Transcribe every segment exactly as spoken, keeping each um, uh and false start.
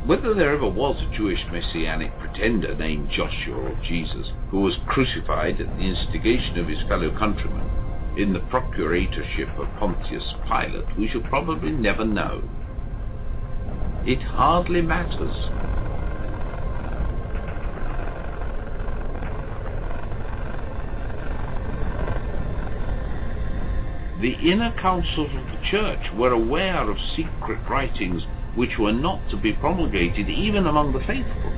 Whether there ever was a Jewish messianic pretender named Joshua or Jesus, who was crucified at the instigation of his fellow countrymen in the procuratorship of Pontius Pilate, we shall probably never know. It hardly matters. The inner councils of the church were aware of secret writings which were not to be promulgated even among the faithful.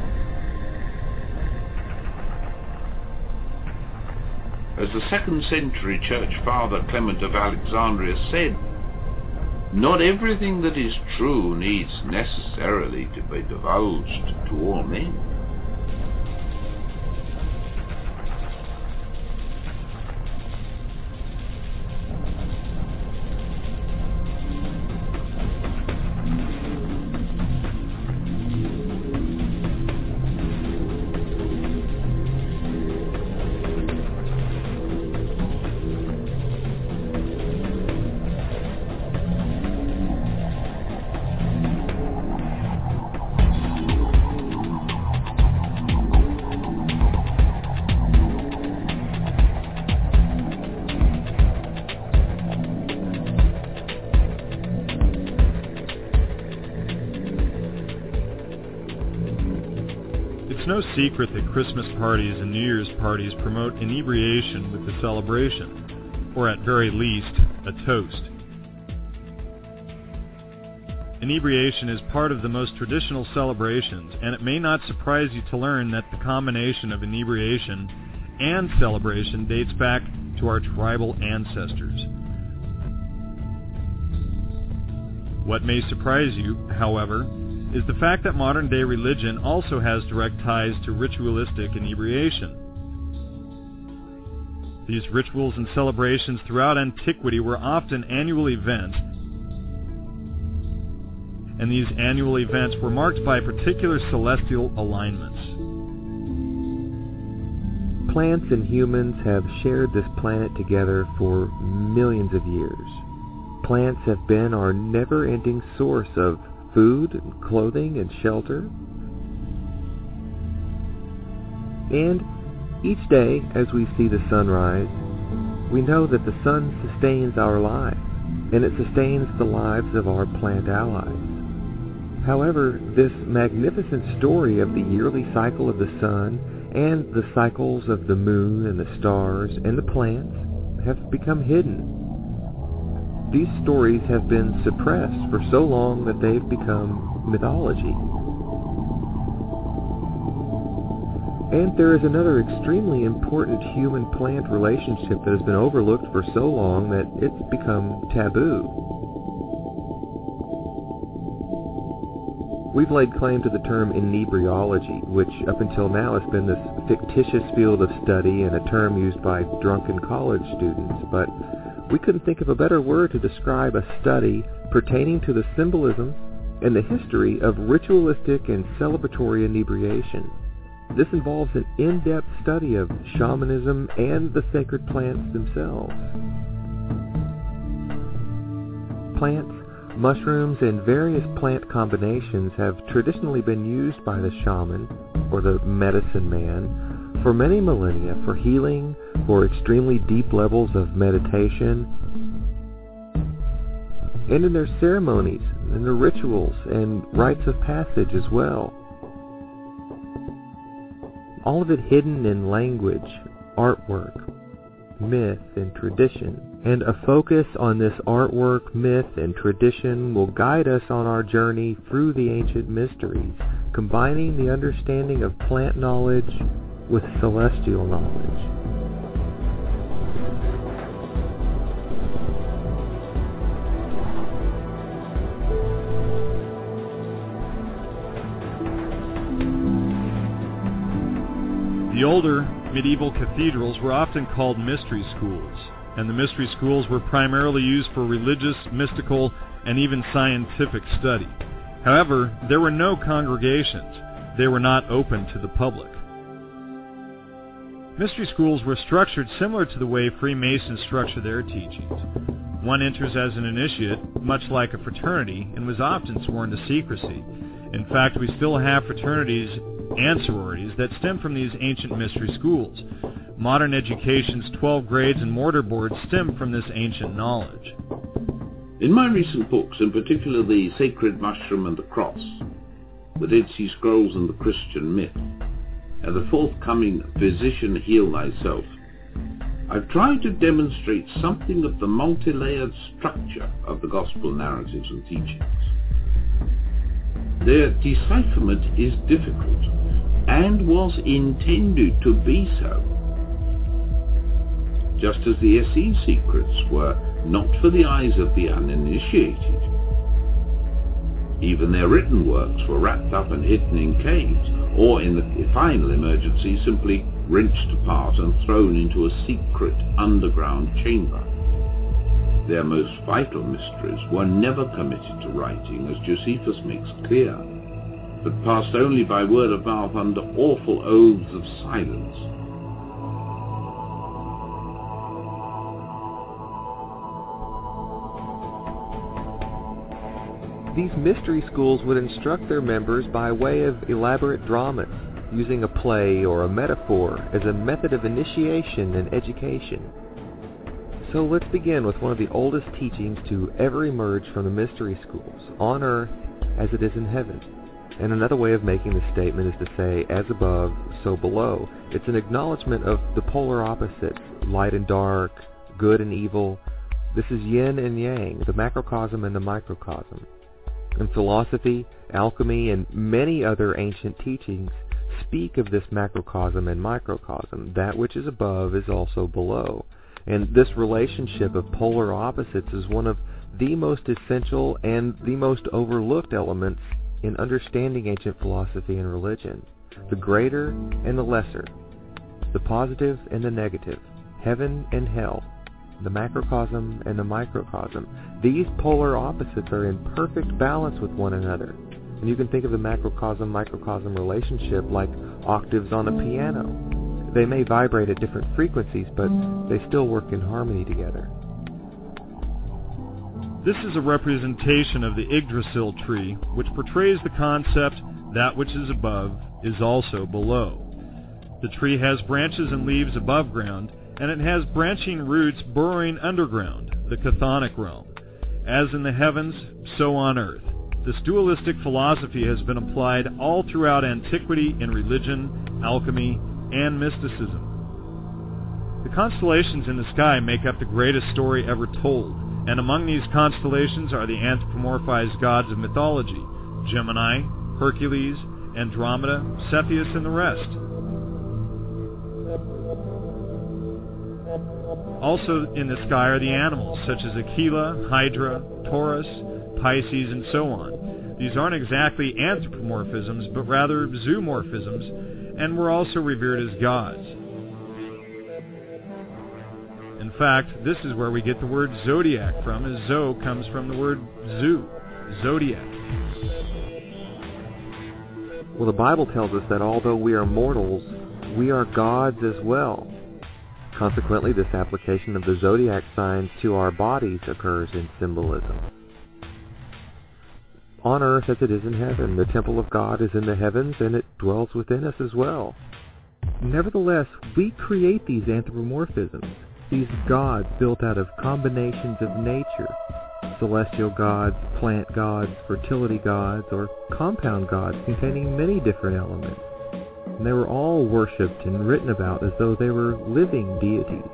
As the second century church father Clement of Alexandria said, not everything that is true needs necessarily to be divulged to all men. It's no secret that Christmas parties and New Year's parties promote inebriation with the celebration, or at very least, a toast. Inebriation is part of the most traditional celebrations, and it may not surprise you to learn that the combination of inebriation and celebration dates back to our tribal ancestors. What may surprise you, however, is the fact that modern-day religion also has direct ties to ritualistic inebriation. These rituals and celebrations throughout antiquity were often annual events, and these annual events were marked by particular celestial alignments. Plants and humans have shared this planet together for millions of years. Plants have been our never-ending source of food, and clothing, and shelter. And each day, as we see the sun rise, we know that the sun sustains our lives, and it sustains the lives of our plant allies. However, this magnificent story of the yearly cycle of the sun and the cycles of the moon and the stars and the plants have become hidden. These stories have been suppressed for so long that they've become mythology. And there is another extremely important human-plant relationship that has been overlooked for so long that it's become taboo. We've laid claim to the term inebriology, which up until now has been this fictitious field of study and a term used by drunken college students, but we couldn't think of a better word to describe a study pertaining to the symbolism and the history of ritualistic and celebratory inebriation. This involves an in-depth study of shamanism and the sacred plants themselves. Plants, mushrooms, and various plant combinations have traditionally been used by the shaman, or the medicine man, for many millennia for healing, for extremely deep levels of meditation, and in their ceremonies, and their rituals, and rites of passage as well. All of it hidden in language, artwork, myth, and tradition. And a focus on this artwork, myth, and tradition will guide us on our journey through the ancient mysteries, combining the understanding of plant knowledge with celestial knowledge. The older medieval cathedrals were often called mystery schools, and the mystery schools were primarily used for religious, mystical, and even scientific study. However, there were no congregations. They were not open to the public. Mystery schools were structured similar to the way Freemasons structure their teachings. One enters as an initiate, much like a fraternity, and was often sworn to secrecy. In fact, we still have fraternities and sororities that stem from these ancient mystery schools. Modern education's twelve grades and mortar boards stem from this ancient knowledge. In my recent books, in particular The Sacred Mushroom and the Cross, The Dead Sea Scrolls and the Christian Myth, and the forthcoming Physician Heal Thyself, I've tried to demonstrate something of the multi-layered structure of the gospel narratives and teachings. Their decipherment is difficult, and was intended to be so, just as the Essene secrets were not for the eyes of the uninitiated. Even their written works were wrapped up and hidden in caves, or in the final emergency simply wrenched apart and thrown into a secret underground chamber. Their most vital mysteries were never committed to writing, as Josephus makes clear, but passed only by word of mouth under awful oaths of silence. These mystery schools would instruct their members by way of elaborate dramas, using a play or a metaphor as a method of initiation and education. So let's begin with one of the oldest teachings to ever emerge from the mystery schools, on earth as it is in heaven. And another way of making this statement is to say, as above, so below. It's an acknowledgement of the polar opposites, light and dark, good and evil. This is yin and yang, the macrocosm and the microcosm. And philosophy, alchemy, and many other ancient teachings speak of this macrocosm and microcosm. That which is above is also below. And this relationship of polar opposites is one of the most essential and the most overlooked elements in understanding ancient philosophy and religion. The greater and the lesser, the positive and the negative, heaven and hell, the macrocosm and the microcosm. These polar opposites are in perfect balance with one another. And you can think of the macrocosm-microcosm relationship like octaves on a piano. They may vibrate at different frequencies, but they still work in harmony together. This is a representation of the Yggdrasil tree, which portrays the concept that which is above is also below. The tree has branches and leaves above ground, and it has branching roots burrowing underground, the chthonic realm. As in the heavens, so on earth. This dualistic philosophy has been applied all throughout antiquity in religion, alchemy, and mysticism. The constellations in the sky make up the greatest story ever told, and among these constellations are the anthropomorphized gods of mythology, Gemini, Hercules, Andromeda, Cepheus, and the rest. Also in the sky are the animals, such as Aquila, Hydra, Taurus, Pisces, and so on. These aren't exactly anthropomorphisms, but rather zoomorphisms, and were also revered as gods. In fact, this is where we get the word zodiac from, as zo comes from the word zoo, zodiac. Well, the Bible tells us that although we are mortals, we are gods as well. Consequently, this application of the zodiac signs to our bodies occurs in symbolism. On earth as it is in heaven, the temple of God is in the heavens, and it dwells within us as well. Nevertheless, we create these anthropomorphisms, these gods built out of combinations of nature, celestial gods, plant gods, fertility gods, or compound gods containing many different elements. And they were all worshipped and written about as though they were living deities.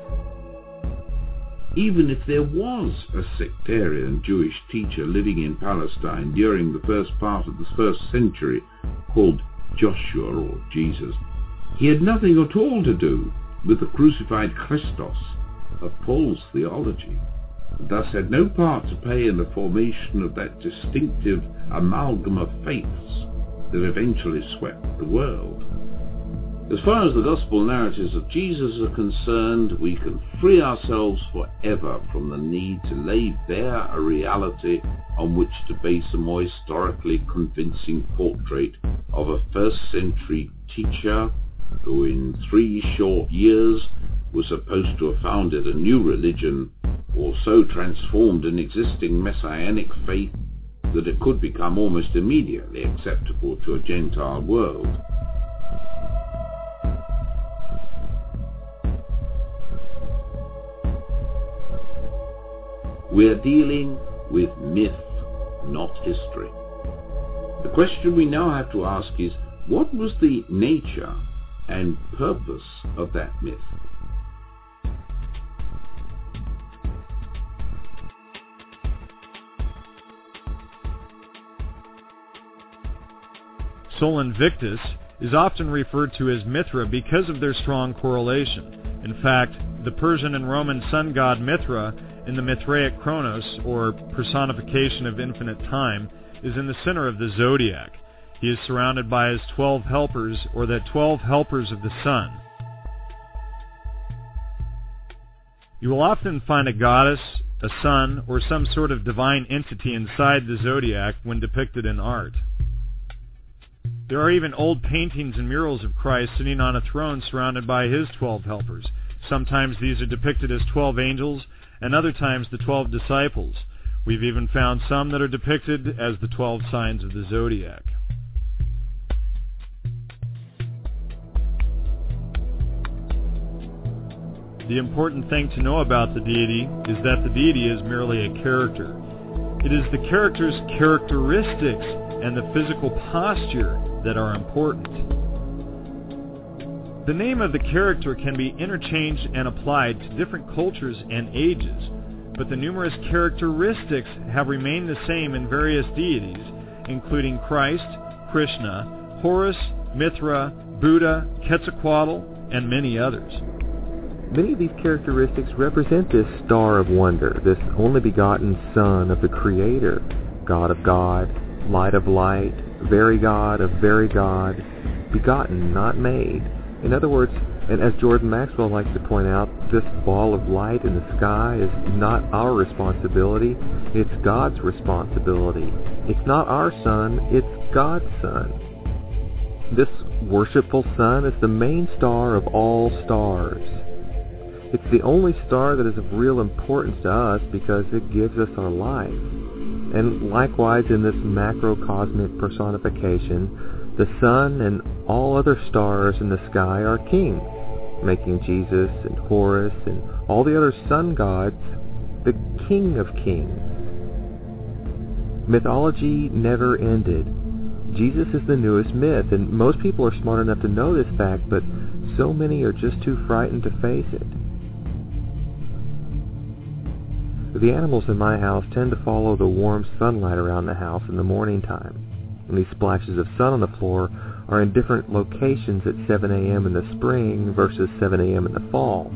Even if there was a sectarian Jewish teacher living in Palestine during the first part of the first century called Joshua or Jesus, he had nothing at all to do with the crucified Christos of Paul's theology, and thus had no part to play in the formation of that distinctive amalgam of faiths that eventually swept the world. As far as the gospel narratives of Jesus are concerned, we can free ourselves forever from the need to lay bare a reality on which to base a more historically convincing portrait of a first century teacher who in three short years was supposed to have founded a new religion or so transformed an existing messianic faith that it could become almost immediately acceptable to a Gentile world. We are dealing with myth, not history. The question we now have to ask is, what was the nature and purpose of that myth? Sol Invictus is often referred to as Mithra because of their strong correlation. In fact, the Persian and Roman sun god Mithra in the Mithraic Chronos, or personification of infinite time, is in the center of the zodiac. He is surrounded by his twelve helpers, or the twelve helpers of the sun. You will often find a goddess, a sun, or some sort of divine entity inside the zodiac when depicted in art. There are even old paintings and murals of Christ sitting on a throne surrounded by his twelve helpers. Sometimes these are depicted as twelve angels, and other times the twelve disciples. We've even found some that are depicted as the twelve signs of the zodiac. The important thing to know about the deity is that the deity is merely a character. It is the character's characteristics and the physical posture that are important. The name of the character can be interchanged and applied to different cultures and ages, but the numerous characteristics have remained the same in various deities, including Christ, Krishna, Horus, Mithra, Buddha, Quetzalcoatl, and many others. Many of these characteristics represent this star of wonder, this only begotten Son of the Creator, God of God, light of light, very God of very God, begotten, not made. In other words, and as Jordan Maxwell likes to point out, this ball of light in the sky is not our responsibility, it's God's responsibility. It's not our sun, it's God's sun. This worshipful sun is the main star of all stars. It's the only star that is of real importance to us because it gives us our life. And likewise, in this macrocosmic personification, the sun and all other stars in the sky are kings, making Jesus and Horus and all the other sun gods the King of Kings. Mythology never ended. Jesus is the newest myth, and most people are smart enough to know this fact, but so many are just too frightened to face it. The animals in my house tend to follow the warm sunlight around the house in the morning time. And these splashes of sun on the floor are in different locations at seven a.m. in the spring versus seven a.m. in the fall.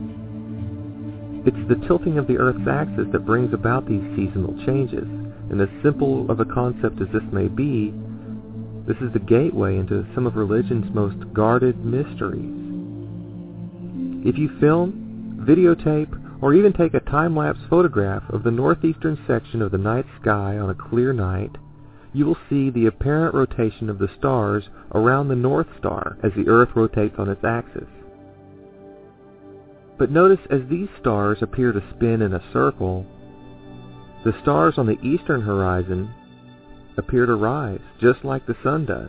It's the tilting of the Earth's axis that brings about these seasonal changes, and as simple of a concept as this may be, this is the gateway into some of religion's most guarded mysteries. If you film, videotape, or even take a time-lapse photograph of the northeastern section of the night sky on a clear night, you will see the apparent rotation of the stars around the North Star as the Earth rotates on its axis. But notice as these stars appear to spin in a circle, the stars on the eastern horizon appear to rise, just like the sun does.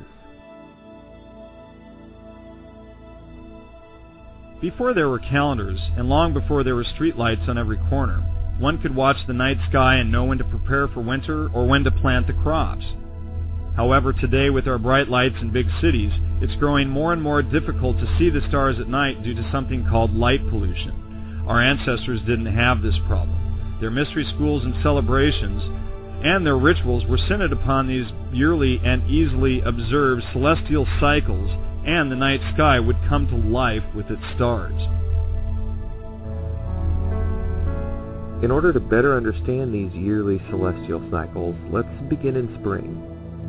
Before there were calendars, and long before there were streetlights on every corner, one could watch the night sky and know when to prepare for winter or when to plant the crops. However, today with our bright lights in big cities, it's growing more and more difficult to see the stars at night due to something called light pollution. Our ancestors didn't have this problem. Their mystery schools and celebrations and their rituals were centered upon these yearly and easily observed celestial cycles, and the night sky would come to life with its stars. In order to better understand these yearly celestial cycles, let's begin in spring.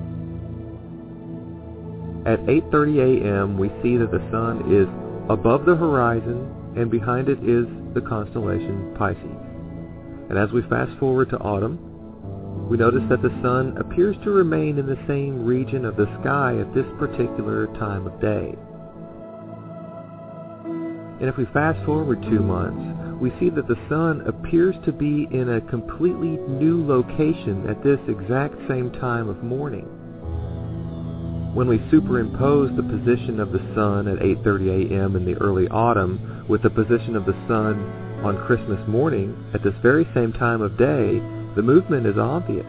At eight thirty a.m., we see that the sun is above the horizon, and behind it is the constellation Pisces. And as we fast forward to autumn, we notice that the sun appears to remain in the same region of the sky at this particular time of day. And if we fast forward two months, we see that the sun appears to be in a completely new location at this exact same time of morning. When we superimpose the position of the sun at eight thirty a.m. in the early autumn with the position of the sun on Christmas morning at this very same time of day, the movement is obvious.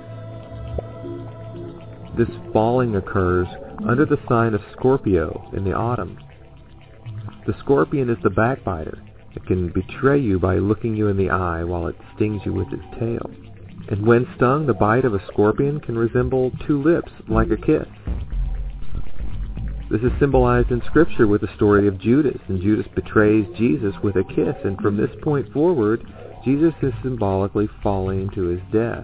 This falling occurs under the sign of Scorpio in the autumn. The scorpion is the backbiter. It can betray you by looking you in the eye while it stings you with its tail. And when stung, the bite of a scorpion can resemble two lips like a kiss. This is symbolized in Scripture with the story of Judas, and Judas betrays Jesus with a kiss, and from this point forward, Jesus is symbolically falling to his death.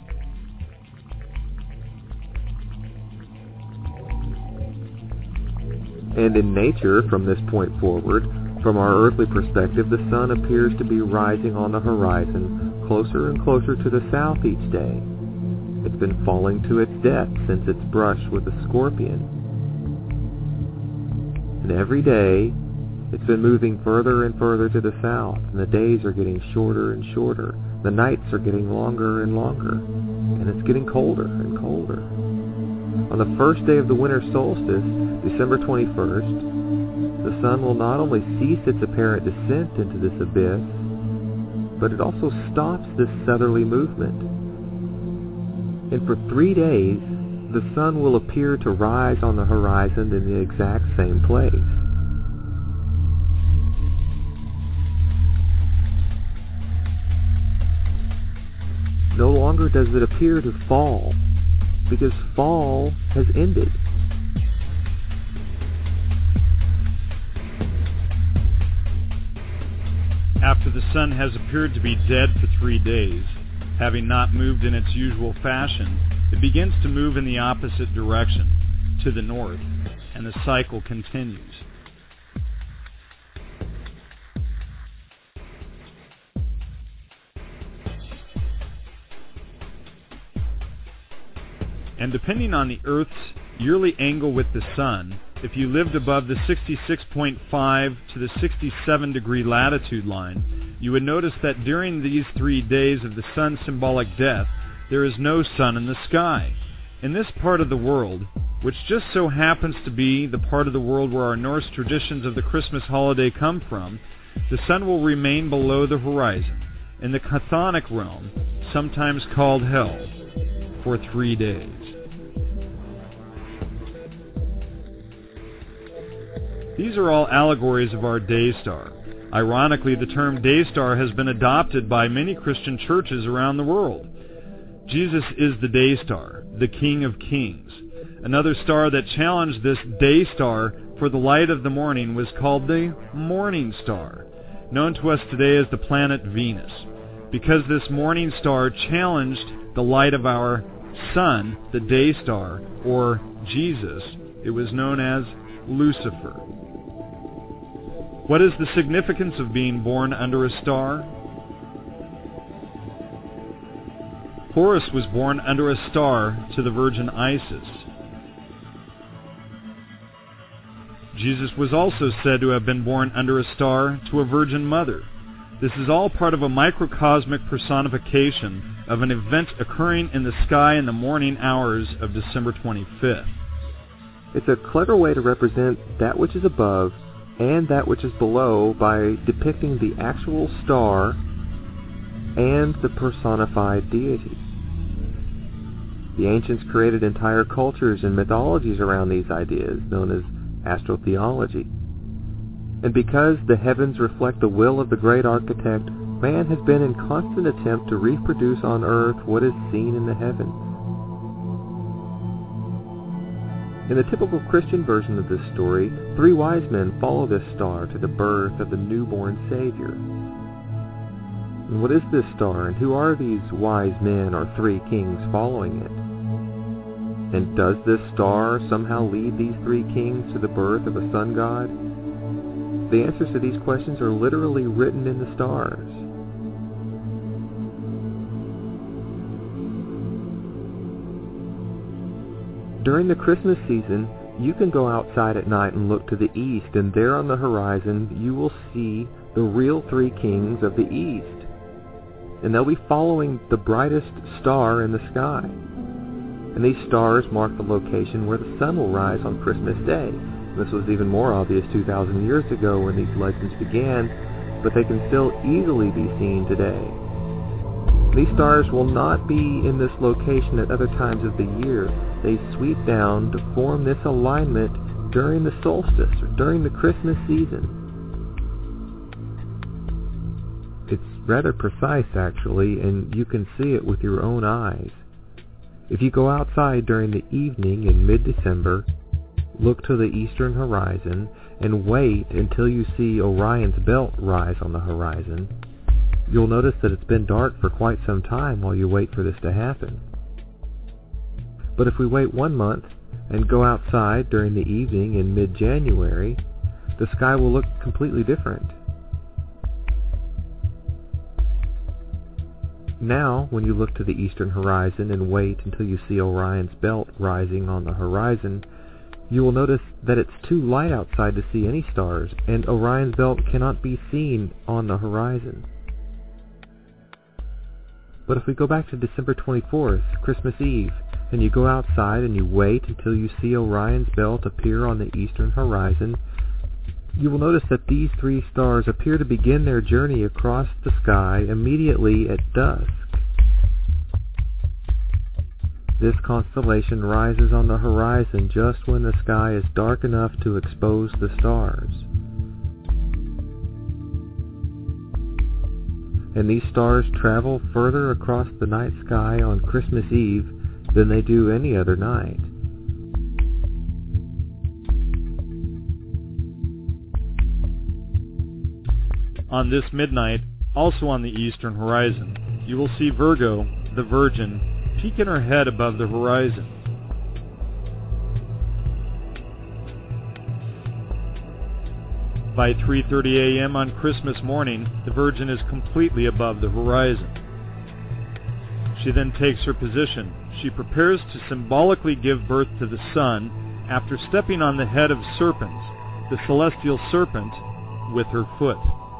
And in nature, from this point forward, from our earthly perspective, the sun appears to be rising on the horizon closer and closer to the south each day. It's been falling to its death since its brush with the scorpion. And every day, it's been moving further and further to the south, and the days are getting shorter and shorter. The nights are getting longer and longer, and it's getting colder and colder. On the first day of the winter solstice, December twenty-first, the sun will not only cease its apparent descent into this abyss, but it also stops this southerly movement. And for three days, the sun will appear to rise on the horizon in the exact same place. No longer does it appear to fall, because fall has ended. After the sun has appeared to be dead for three days, having not moved in its usual fashion, it begins to move in the opposite direction, to the north, and the cycle continues. And depending on the Earth's yearly angle with the sun, if you lived above the sixty-six point five to the sixty-seven degree latitude line, you would notice that during these three days of the sun's symbolic death, there is no sun in the sky. In this part of the world, which just so happens to be the part of the world where our Norse traditions of the Christmas holiday come from, the sun will remain below the horizon, in the chthonic realm, sometimes called hell, for three days. These are all allegories of our day star. Ironically, the term day star has been adopted by many Christian churches around the world. Jesus is the day star, the King of Kings. Another star that challenged this day star for the light of the morning was called the morning star, known to us today as the planet Venus. Because this morning star challenged the light of our sun, the day star, or Jesus, it was known as Lucifer. What is the significance of being born under a star? Horus was born under a star to the Virgin Isis. Jesus was also said to have been born under a star to a Virgin Mother. This is all part of a microcosmic personification of an event occurring in the sky in the morning hours of December twenty-fifth. It's a clever way to represent that which is above and that which is below by depicting the actual star and the personified deity. The ancients created entire cultures and mythologies around these ideas, known as astrotheology. And because the heavens reflect the will of the great architect, man has been in constant attempt to reproduce on earth what is seen in the heavens. In the typical Christian version of this story, three wise men follow this star to the birth of the newborn Savior. And what is this star, and who are these wise men or three kings following it? And does this star somehow lead these three kings to the birth of a sun god? The answers to these questions are literally written in the stars. During the Christmas season, you can go outside at night and look to the east, and there on the horizon you will see the real three kings of the east. And they'll be following the brightest star in the sky. And these stars mark the location where the sun will rise on Christmas Day. This was even more obvious two thousand years ago when these legends began, but they can still easily be seen today. These stars will not be in this location at other times of the year. They sweep down to form this alignment during the solstice, or during the Christmas season. It's rather precise, actually, and you can see it with your own eyes. If you go outside during the evening in mid-December, look to the eastern horizon, and wait until you see Orion's belt rise on the horizon, you'll notice that it's been dark for quite some time while you wait for this to happen. But if we wait one month and go outside during the evening in mid-January, the sky will look completely different. Now, when you look to the eastern horizon and wait until you see Orion's belt rising on the horizon, you will notice that it's too light outside to see any stars, and Orion's belt cannot be seen on the horizon. But if we go back to December twenty-fourth, Christmas Eve, and you go outside and you wait until you see Orion's belt appear on the eastern horizon, you will notice that these three stars appear to begin their journey across the sky immediately at dusk. This constellation rises on the horizon just when the sky is dark enough to expose the stars. And these stars travel further across the night sky on Christmas Eve than they do any other night. On this midnight, also on the eastern horizon, you will see Virgo, the Virgin, peeking her head above the horizon. By three thirty a.m. on Christmas morning, the Virgin is completely above the horizon. She then takes her position. She prepares to symbolically give birth to the sun after stepping on the head of serpent, the celestial serpent, with her foot.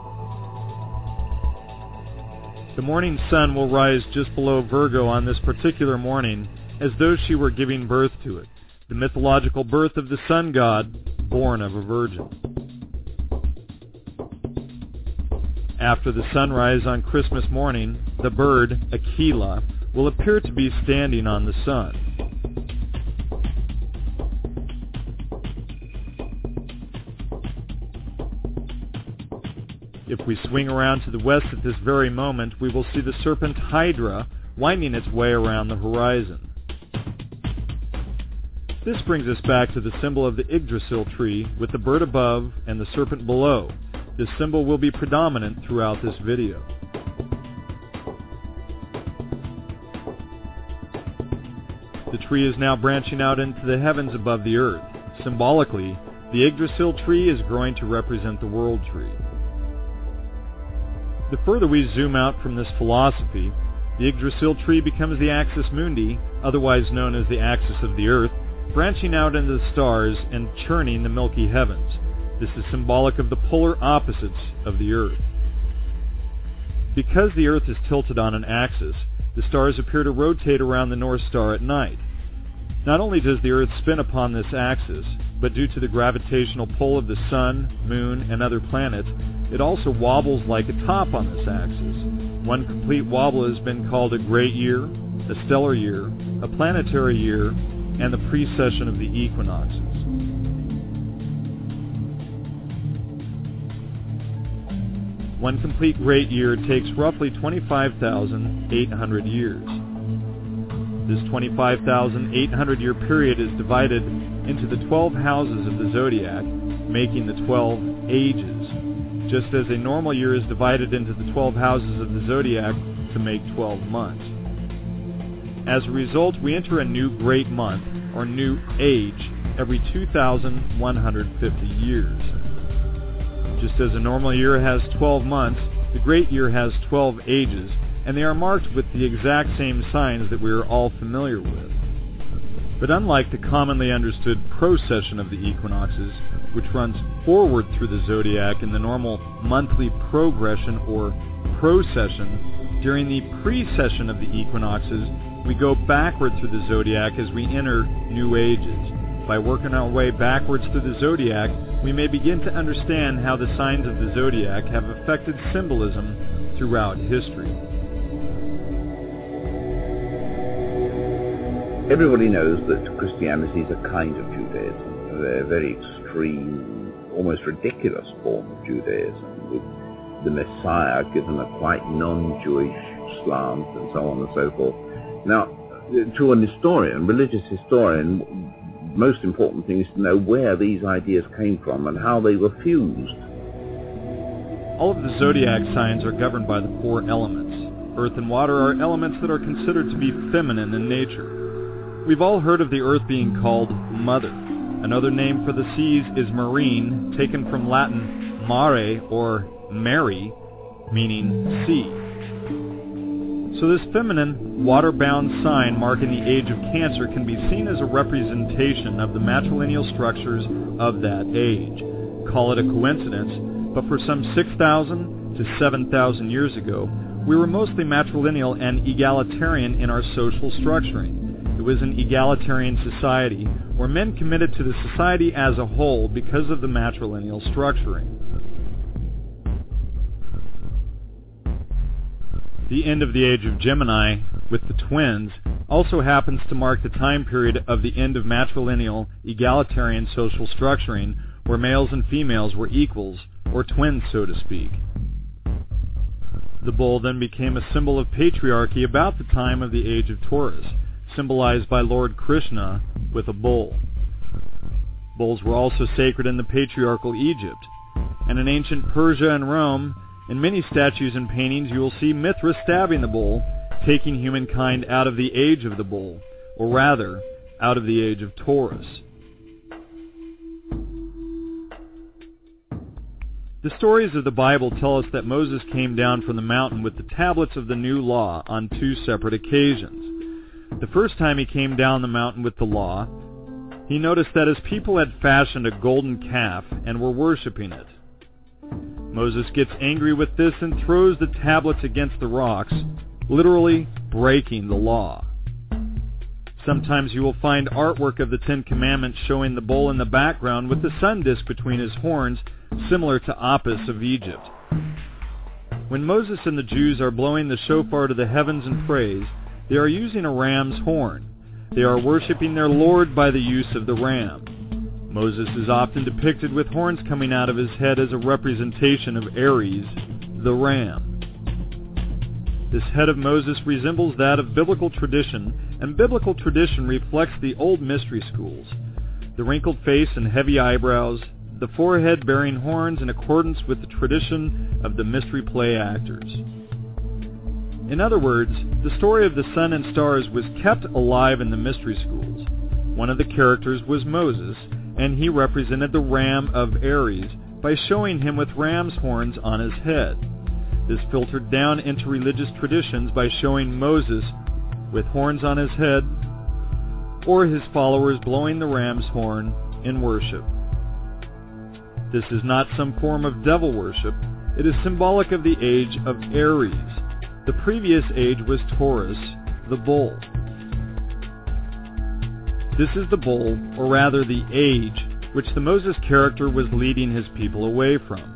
The morning sun will rise just below Virgo on this particular morning, as though she were giving birth to it, the mythological birth of the sun god, born of a virgin. After the sunrise on Christmas morning, the bird, Aquila, will appear to be standing on the sun. If we swing around to the west at this very moment, we will see the serpent Hydra winding its way around the horizon. This brings us back to the symbol of the Yggdrasil tree with the bird above and the serpent below. This symbol will be predominant throughout this video. The tree is now branching out into the heavens above the earth. Symbolically, the Yggdrasil tree is growing to represent the world tree. The further we zoom out from this philosophy, the Yggdrasil tree becomes the axis mundi, otherwise known as the axis of the earth, branching out into the stars and churning the milky heavens. This is symbolic of the polar opposites of the earth. Because the earth is tilted on an axis, the stars appear to rotate around the North Star at night. Not only does the earth spin upon this axis, but due to the gravitational pull of the sun, moon, and other planets, it also wobbles like a top on this axis. One complete wobble has been called a great year, a stellar year, a planetary year, and the precession of the equinoxes. One complete great year takes roughly twenty-five thousand eight hundred years. This twenty-five thousand eight hundred year period is divided into the twelve houses of the zodiac, making the twelve ages, just as a normal year is divided into the twelve houses of the zodiac to make twelve months. As a result, we enter a new great month, or new age, every two thousand one hundred fifty years. Just as a normal year has twelve months, the great year has twelve ages, and they are marked with the exact same signs that we are all familiar with. But unlike the commonly understood procession of the equinoxes, which runs forward through the zodiac in the normal monthly progression or procession, during the precession of the equinoxes, we go backward through the zodiac as we enter New Ages. By working our way backwards through the zodiac, we may begin to understand how the signs of the zodiac have affected symbolism throughout history. Everybody knows that Christianity is a kind of Judaism, a very extreme, almost ridiculous form of Judaism, with the Messiah given a quite non-Jewish slant and so on and so forth. Now, to an historian, religious historian, most important thing is to know where these ideas came from and how they were fused. All of the zodiac signs are governed by the four elements. Earth and water are elements that are considered to be feminine in nature. We've all heard of the earth being called mother. Another name for the seas is marine, taken from Latin mare or mare, meaning sea. So this feminine, water-bound sign marking the age of Cancer can be seen as a representation of the matrilineal structures of that age. Call it a coincidence, but for some six thousand to seven thousand years ago, we were mostly matrilineal and egalitarian in our social structuring. It was an egalitarian society where men committed to the society as a whole because of the matrilineal structuring. The end of the age of Gemini, with the twins, also happens to mark the time period of the end of matrilineal, egalitarian social structuring, where males and females were equals, or twins, so to speak. The bull then became a symbol of patriarchy about the time of the age of Taurus, symbolized by Lord Krishna with a bull. Bulls were also sacred in the patriarchal Egypt, and in ancient Persia and Rome, in many statues and paintings you will see Mithra stabbing the bull, taking humankind out of the age of the bull, or rather, out of the age of Taurus. The stories of the Bible tell us that Moses came down from the mountain with the tablets of the new law on two separate occasions. The first time he came down the mountain with the law, he noticed that his people had fashioned a golden calf and were worshiping it. Moses gets angry with this and throws the tablets against the rocks, literally breaking the law. Sometimes you will find artwork of the Ten Commandments showing the bull in the background with the sun disk between his horns, similar to Apis of Egypt. When Moses and the Jews are blowing the shofar to the heavens in praise, they are using a ram's horn. They are worshiping their Lord by the use of the ram. Moses is often depicted with horns coming out of his head as a representation of Aries, the ram. This head of Moses resembles that of biblical tradition, and biblical tradition reflects the old mystery schools. The wrinkled face and heavy eyebrows, the forehead bearing horns in accordance with the tradition of the mystery play actors. In other words, the story of the sun and stars was kept alive in the mystery schools. One of the characters was Moses, and he represented the ram of Aries by showing him with ram's horns on his head. This filtered down into religious traditions by showing Moses with horns on his head, or his followers blowing the ram's horn in worship. This is not some form of devil worship. It is symbolic of the age of Aries. The previous age was Taurus, the bull. This is the bull, or rather the age, which the Moses character was leading his people away from.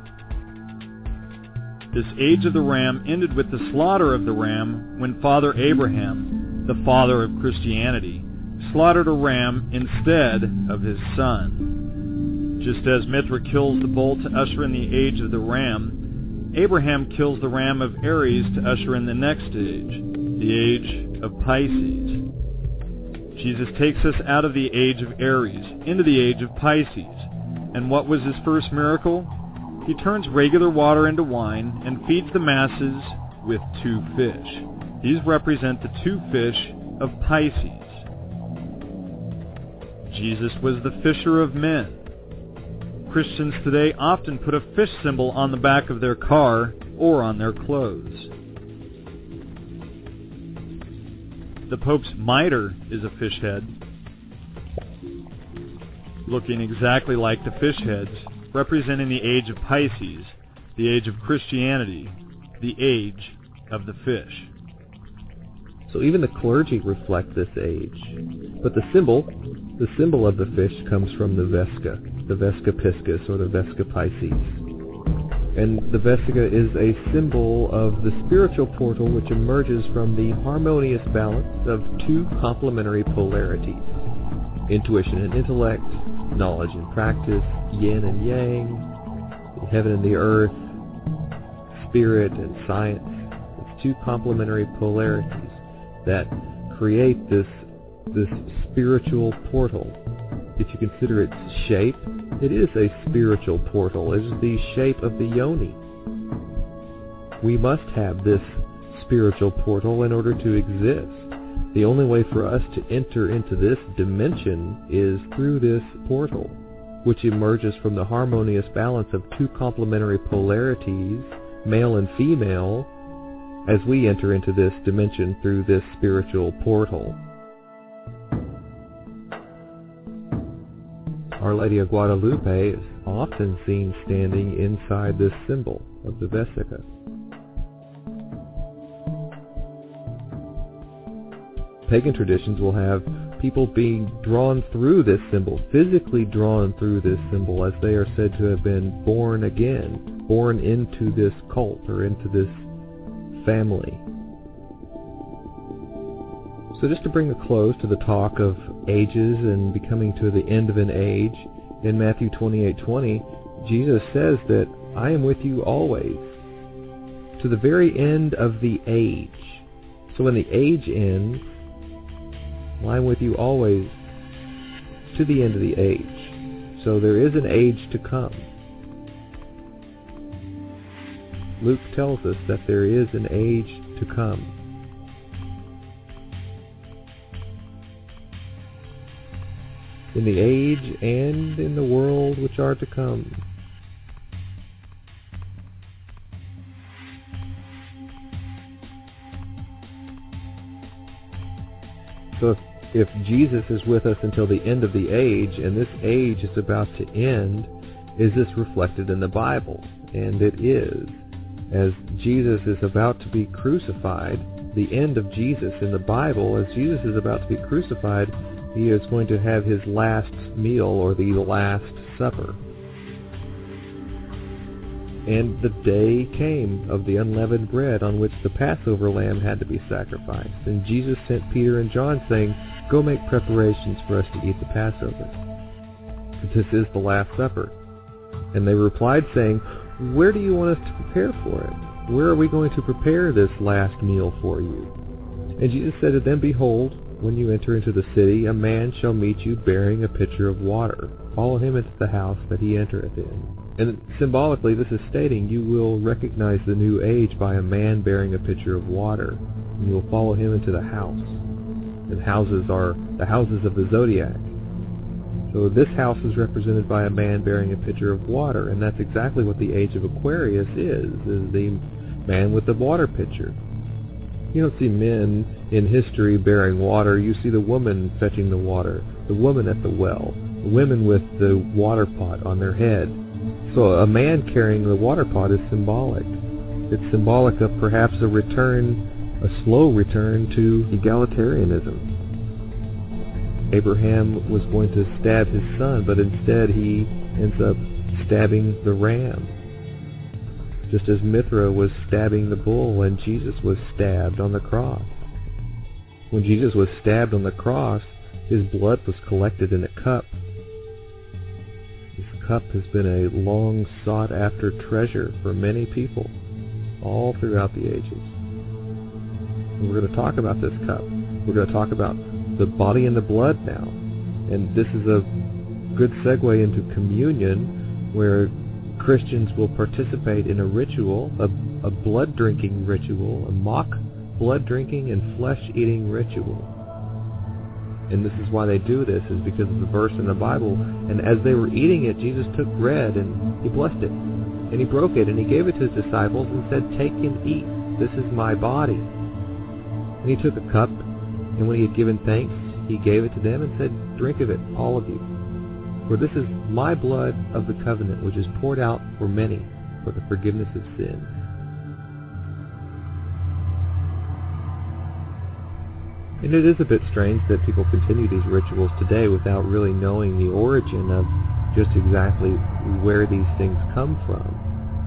This age of the ram ended with the slaughter of the ram when Father Abraham, the father of Christianity, slaughtered a ram instead of his son. Just as Mithra kills the bull to usher in the age of the ram, Abraham kills the ram of Aries to usher in the next age, the age of Pisces. Jesus takes us out of the age of Aries into the age of Pisces. And what was his first miracle? He turns regular water into wine and feeds the masses with two fish. These represent the two fish of Pisces. Jesus was the fisher of men. Christians today often put a fish symbol on the back of their car or on their clothes. The Pope's mitre is a fish head. looking exactly like the fish heads, representing the age of Pisces, the age of Christianity, the age of the fish. So even the clergy reflect this age. But the symbol, the symbol of the fish comes from the Vesca, the Vesca Piscis, or the Vesca Pisces. And the Vesca is a symbol of the spiritual portal which emerges from the harmonious balance of two complementary polarities: intuition and intellect, knowledge and practice, yin and yang, the heaven and the earth, spirit and science. It's two complementary polarities that create this this spiritual portal. If you consider its shape, it is a spiritual portal. It is the shape of the yoni. We must have this spiritual portal in order to exist. The only way for us to enter into this dimension is through this portal, which emerges from the harmonious balance of two complementary polarities, male and female, as we enter into this dimension through this spiritual portal. Our Lady of Guadalupe is often seen standing inside this symbol of the Vesica. Pagan traditions will have people being drawn through this symbol, physically drawn through this symbol, as they are said to have been born again, born into this cult or into this family. So just to bring a close to the talk of ages and becoming to the end of an age, in Matthew twenty-eight twenty, Jesus says that I am with you always, to the very end of the age. So when the age ends, well, I'm with you always to the end of the age. So there is an age to come. Luke tells us that there is an age to come. In the age and in the world which are to come. So if, if Jesus is with us until the end of the age, and this age is about to end, is this reflected in the Bible? And it is. As Jesus is about to be crucified, the end of Jesus in the Bible, as Jesus is about to be crucified, he is going to have his last meal, or the Last Supper. And the day came of the unleavened bread on which the Passover lamb had to be sacrificed. And Jesus sent Peter and John, saying, "Go make preparations for us to eat the Passover. This is the Last Supper." And they replied, saying, "Where do you want us to prepare for it? Where are we going to prepare this last meal for you?" And Jesus said to them, "Behold, when you enter into the city, a man shall meet you bearing a pitcher of water. Follow him into the house that he entereth in." And symbolically, this is stating you will recognize the new age by a man bearing a pitcher of water, and you will follow him into the house. And houses are the houses of the zodiac. So this house is represented by a man bearing a pitcher of water, and that's exactly what the age of Aquarius is, is the man with the water pitcher. You don't see men in history bearing water. You see the woman fetching the water, the woman at the well, the women with the water pot on their head. So a man carrying the water pot is symbolic. It's symbolic of perhaps a return, a slow return to egalitarianism. Abraham was going to stab his son, but instead he ends up stabbing the ram. Just as Mithra was stabbing the bull when Jesus was stabbed on the cross. When Jesus was stabbed on the cross, his blood was collected in a cup. This cup has been a long sought after treasure for many people all throughout the ages. And we're going to talk about this cup. We're going to talk about the body and the blood now. And this is a good segue into communion, where Christians will participate in a ritual, a, a blood-drinking ritual, a mock blood-drinking and flesh-eating ritual. And this is why they do this, is because of the verse in the Bible. And as they were eating it, Jesus took bread and he blessed it. And he broke it and he gave it to his disciples and said, "Take and eat. This is my body." And he took a cup, and when he had given thanks, he gave it to them and said, "Drink of it, all of you. For this is my blood of the covenant, which is poured out for many for the forgiveness of sins. And it is a bit strange that people continue these rituals today without really knowing the origin of just exactly where these things come from.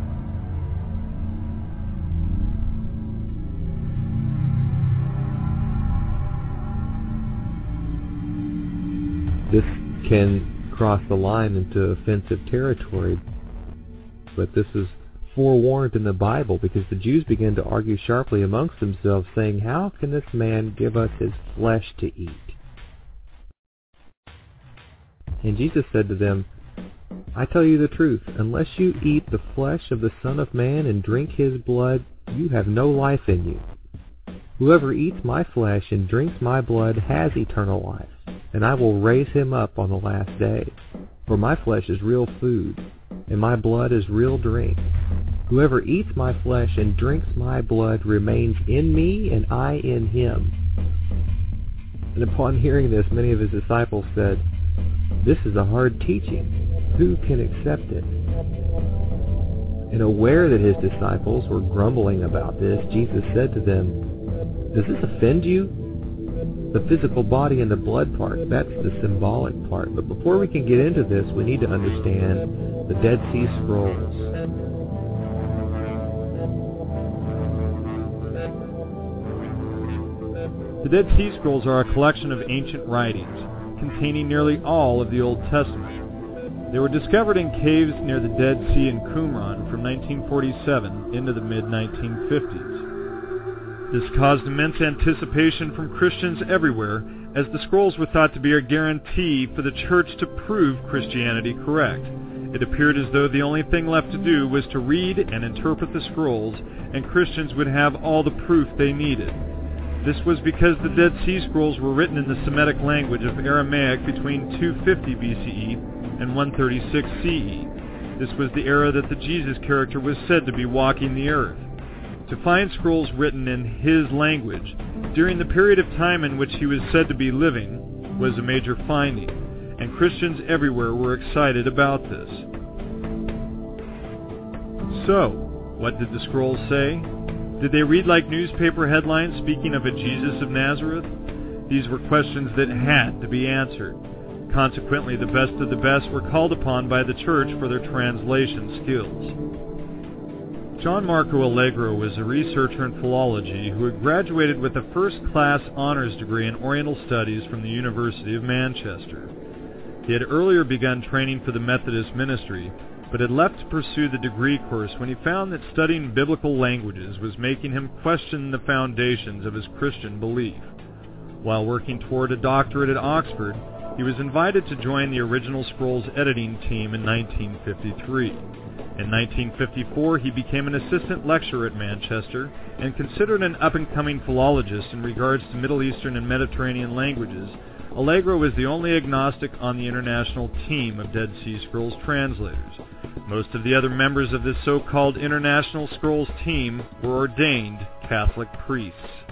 This can cross the line into offensive territory, but this is forewarned in the Bible, because the Jews began to argue sharply amongst themselves, saying, "How can this man give us his flesh to eat?" And Jesus said to them, "I tell you the truth, unless you eat the flesh of the Son of Man and drink his blood, you have no life in you. Whoever eats my flesh and drinks my blood has eternal life, and I will raise him up on the last day. For my flesh is real food, and my blood is real drink. Whoever eats my flesh and drinks my blood remains in me, and I in him." And upon hearing this, many of his disciples said, "This is a hard teaching. Who can accept it?" And aware that his disciples were grumbling about this, Jesus said to them, "Does this offend you? The physical body and the blood part, that's the symbolic part. But before we can get into this, we need to understand the Dead Sea Scrolls. The Dead Sea Scrolls are a collection of ancient writings containing nearly all of the Old Testament. They were discovered in caves near the Dead Sea in Qumran from nineteen forty-seven into the mid nineteen fifties. This caused immense anticipation from Christians everywhere, as the scrolls were thought to be a guarantee for the church to prove Christianity correct. It appeared as though the only thing left to do was to read and interpret the scrolls, and Christians would have all the proof they needed. This was because the Dead Sea Scrolls were written in the Semitic language of Aramaic between two fifty B C E and one thirty-six C E. This was the era that the Jesus character was said to be walking the earth. To find scrolls written in his language during the period of time in which he was said to be living was a major finding, and Christians everywhere were excited about this. So, what did the scrolls say? Did they read like newspaper headlines speaking of a Jesus of Nazareth? These were questions that had to be answered. Consequently, the best of the best were called upon by the church for their translation skills. John Marco Allegro was a researcher in philology who had graduated with a first-class honors degree in Oriental Studies from the University of Manchester. He had earlier begun training for the Methodist ministry, but had left to pursue the degree course when he found that studying biblical languages was making him question the foundations of his Christian belief. While working toward a doctorate at Oxford, he was invited to join the original scrolls editing team in nineteen fifty-three. In nineteen fifty-four, he became an assistant lecturer at Manchester and considered an up-and-coming philologist in regards to Middle Eastern and Mediterranean languages. Allegro was the only agnostic on the international team of Dead Sea Scrolls translators. Most of the other members of this so-called International Scrolls team were ordained Catholic priests.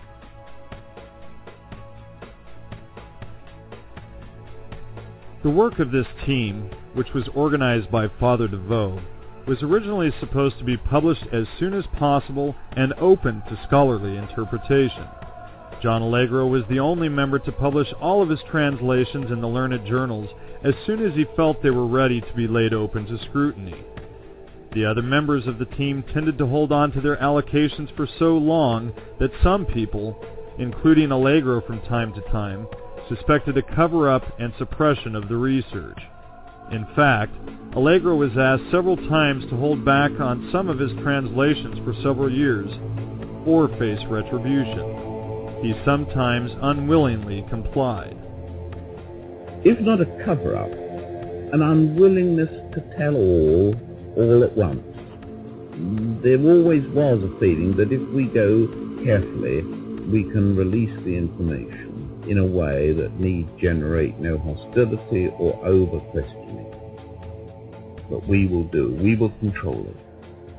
The work of this team, which was organized by Father DeVoe, was originally supposed to be published as soon as possible and open to scholarly interpretation. John Allegro was the only member to publish all of his translations in the learned journals as soon as he felt they were ready to be laid open to scrutiny. The other members of the team tended to hold on to their allocations for so long that some people, including Allegro from time to time, suspected a cover-up and suppression of the research. In fact, Allegro was asked several times to hold back on some of his translations for several years, or face retribution. He sometimes unwillingly complied. If not a cover-up, an unwillingness to tell all, all at once. There always was a feeling that if we go carefully, we can release the information in a way that need generate no hostility or over-questioning. But we will do, we will control it.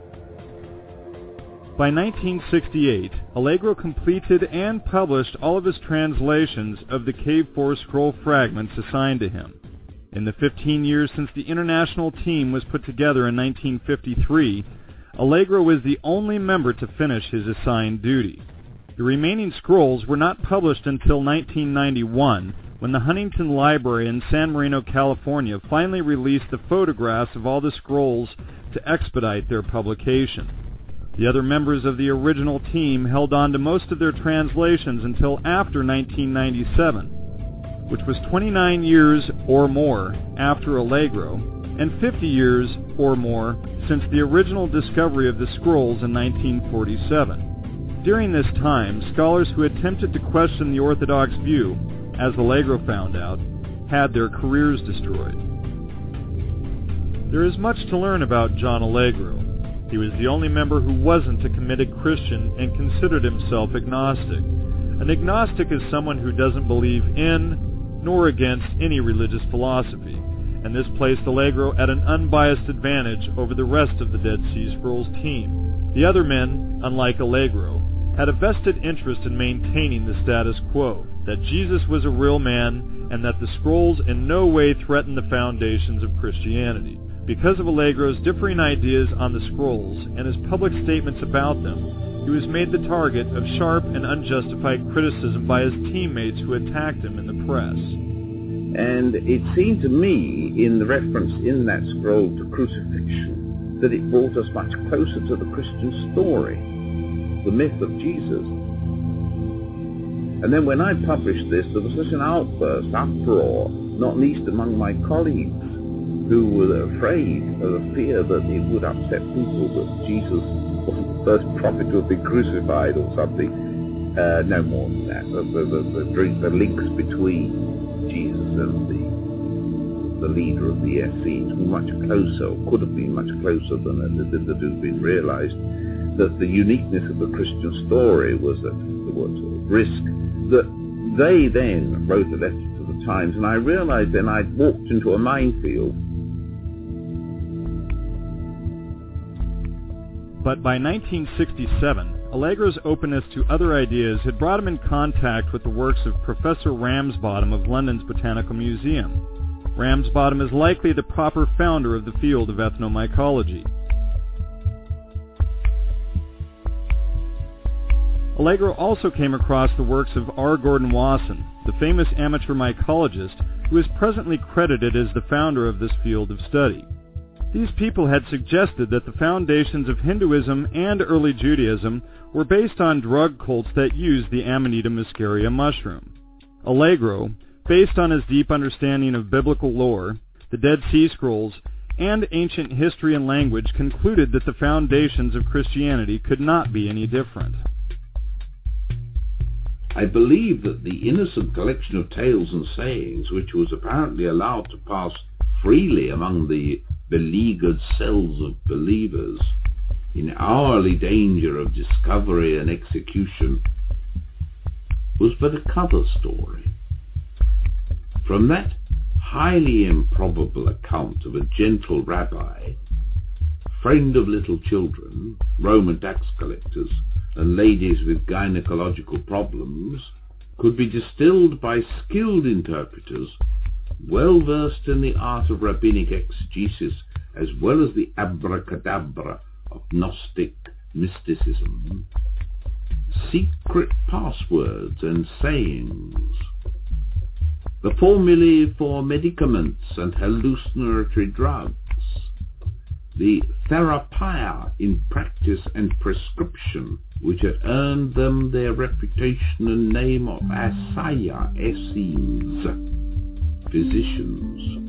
By nineteen sixty-eight, Allegro completed and published all of his translations of the Cave Four scroll fragments assigned to him. In the fifteen years since the international team was put together in nineteen fifty-three, Allegro was the only member to finish his assigned duty. The remaining scrolls were not published until nineteen ninety-one, when the Huntington Library in San Marino, California, finally released the photographs of all the scrolls to expedite their publication. The other members of the original team held on to most of their translations until after nineteen ninety-seven, which was twenty-nine years or more after Allegro, and fifty years or more since the original discovery of the scrolls in nineteen forty-seven. During this time, scholars who attempted to question the Orthodox view, as Allegro found out, had their careers destroyed. There is much to learn about John Allegro. He was the only member who wasn't a committed Christian and considered himself agnostic. An agnostic is someone who doesn't believe in nor against any religious philosophy, and this placed Allegro at an unbiased advantage over the rest of the Dead Sea Scrolls team. The other men, unlike Allegro, had a vested interest in maintaining the status quo, that Jesus was a real man, and that the scrolls in no way threatened the foundations of Christianity. Because of Allegro's differing ideas on the scrolls and his public statements about them, he was made the target of sharp and unjustified criticism by his teammates who attacked him in the press. And it seemed to me, in the reference in that scroll to crucifixion, that it brought us much closer to the Christian story, the myth of Jesus. And then when I published this, there was such an outburst, uproar, not least among my colleagues, who were afraid of the fear that it would upset people that Jesus wasn't the first prophet to have been crucified or something. Uh, no more than that. The, the, the, the, the links between Jesus and the, the leader of the Essenes were much closer, or could have been much closer than it had been realized. That the uniqueness of the Christian story was at the was risk. That they then wrote a letter to the Times, and I realized then I'd walked into a minefield. But by nineteen sixty-seven, Allegro's openness to other ideas had brought him in contact with the works of Professor Ramsbottom of London's Botanical Museum. Ramsbottom is likely the proper founder of the field of ethnomycology. Allegro also came across the works of R. Gordon Wasson, the famous amateur mycologist who is presently credited as the founder of this field of study. These people had suggested that the foundations of Hinduism and early Judaism were based on drug cults that used the Amanita muscaria mushroom. Allegro, based on his deep understanding of biblical lore, the Dead Sea Scrolls, and ancient history and language, concluded that the foundations of Christianity could not be any different. I believe that the innocent collection of tales and sayings, which was apparently allowed to pass freely among the beleaguered cells of believers, in hourly danger of discovery and execution, was but a cover story. From that highly improbable account of a gentle rabbi, friend of little children, Roman tax collectors, and ladies with gynecological problems, could be distilled by skilled interpreters, well versed in the art of rabbinic exegesis, as well as the abracadabra of Gnostic mysticism, secret passwords and sayings, the formulae for medicaments and hallucinatory drugs, the therapia in practice and prescription, which had earned them their reputation and name of Asaya Essenes, physicians.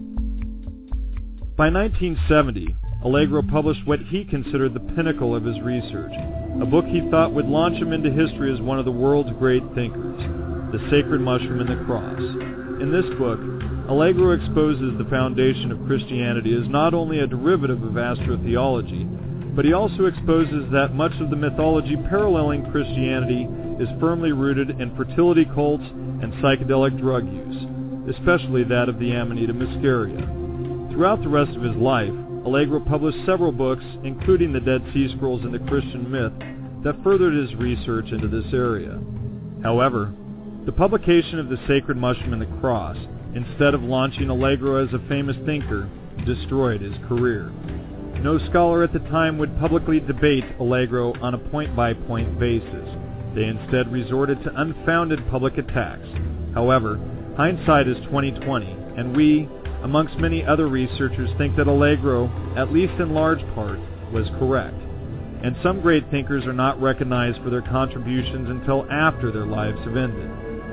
By nineteen seventy, Allegro published what he considered the pinnacle of his research, a book he thought would launch him into history as one of the world's great thinkers, The Sacred Mushroom and the Cross. In this book, Allegro exposes the foundation of Christianity as not only a derivative of astrotheology, but he also exposes that much of the mythology paralleling Christianity is firmly rooted in fertility cults and psychedelic drug use, especially that of the Amanita muscaria. Throughout the rest of his life, Allegro published several books, including the Dead Sea Scrolls and the Christian Myth, that furthered his research into this area. However, the publication of The Sacred Mushroom and the Cross instead of launching Allegro as a famous thinker, destroyed his career. No scholar at the time would publicly debate Allegro on a point-by-point basis. They instead resorted to unfounded public attacks. However, hindsight is twenty twenty, and we, amongst many other researchers, think that Allegro, at least in large part, was correct. And some great thinkers are not recognized for their contributions until after their lives have ended.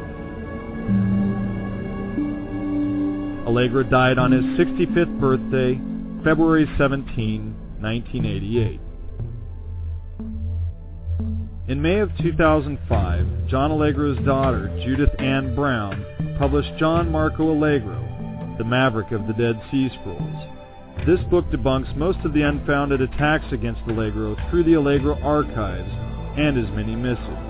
Allegro died on his sixty-fifth birthday, February seventeenth, nineteen eighty-eight. In May of two thousand five, John Allegro's daughter, Judith Ann Brown, published John Marco Allegro, The Maverick of the Dead Sea Scrolls. This book debunks most of the unfounded attacks against Allegro through the Allegro archives and his many missives.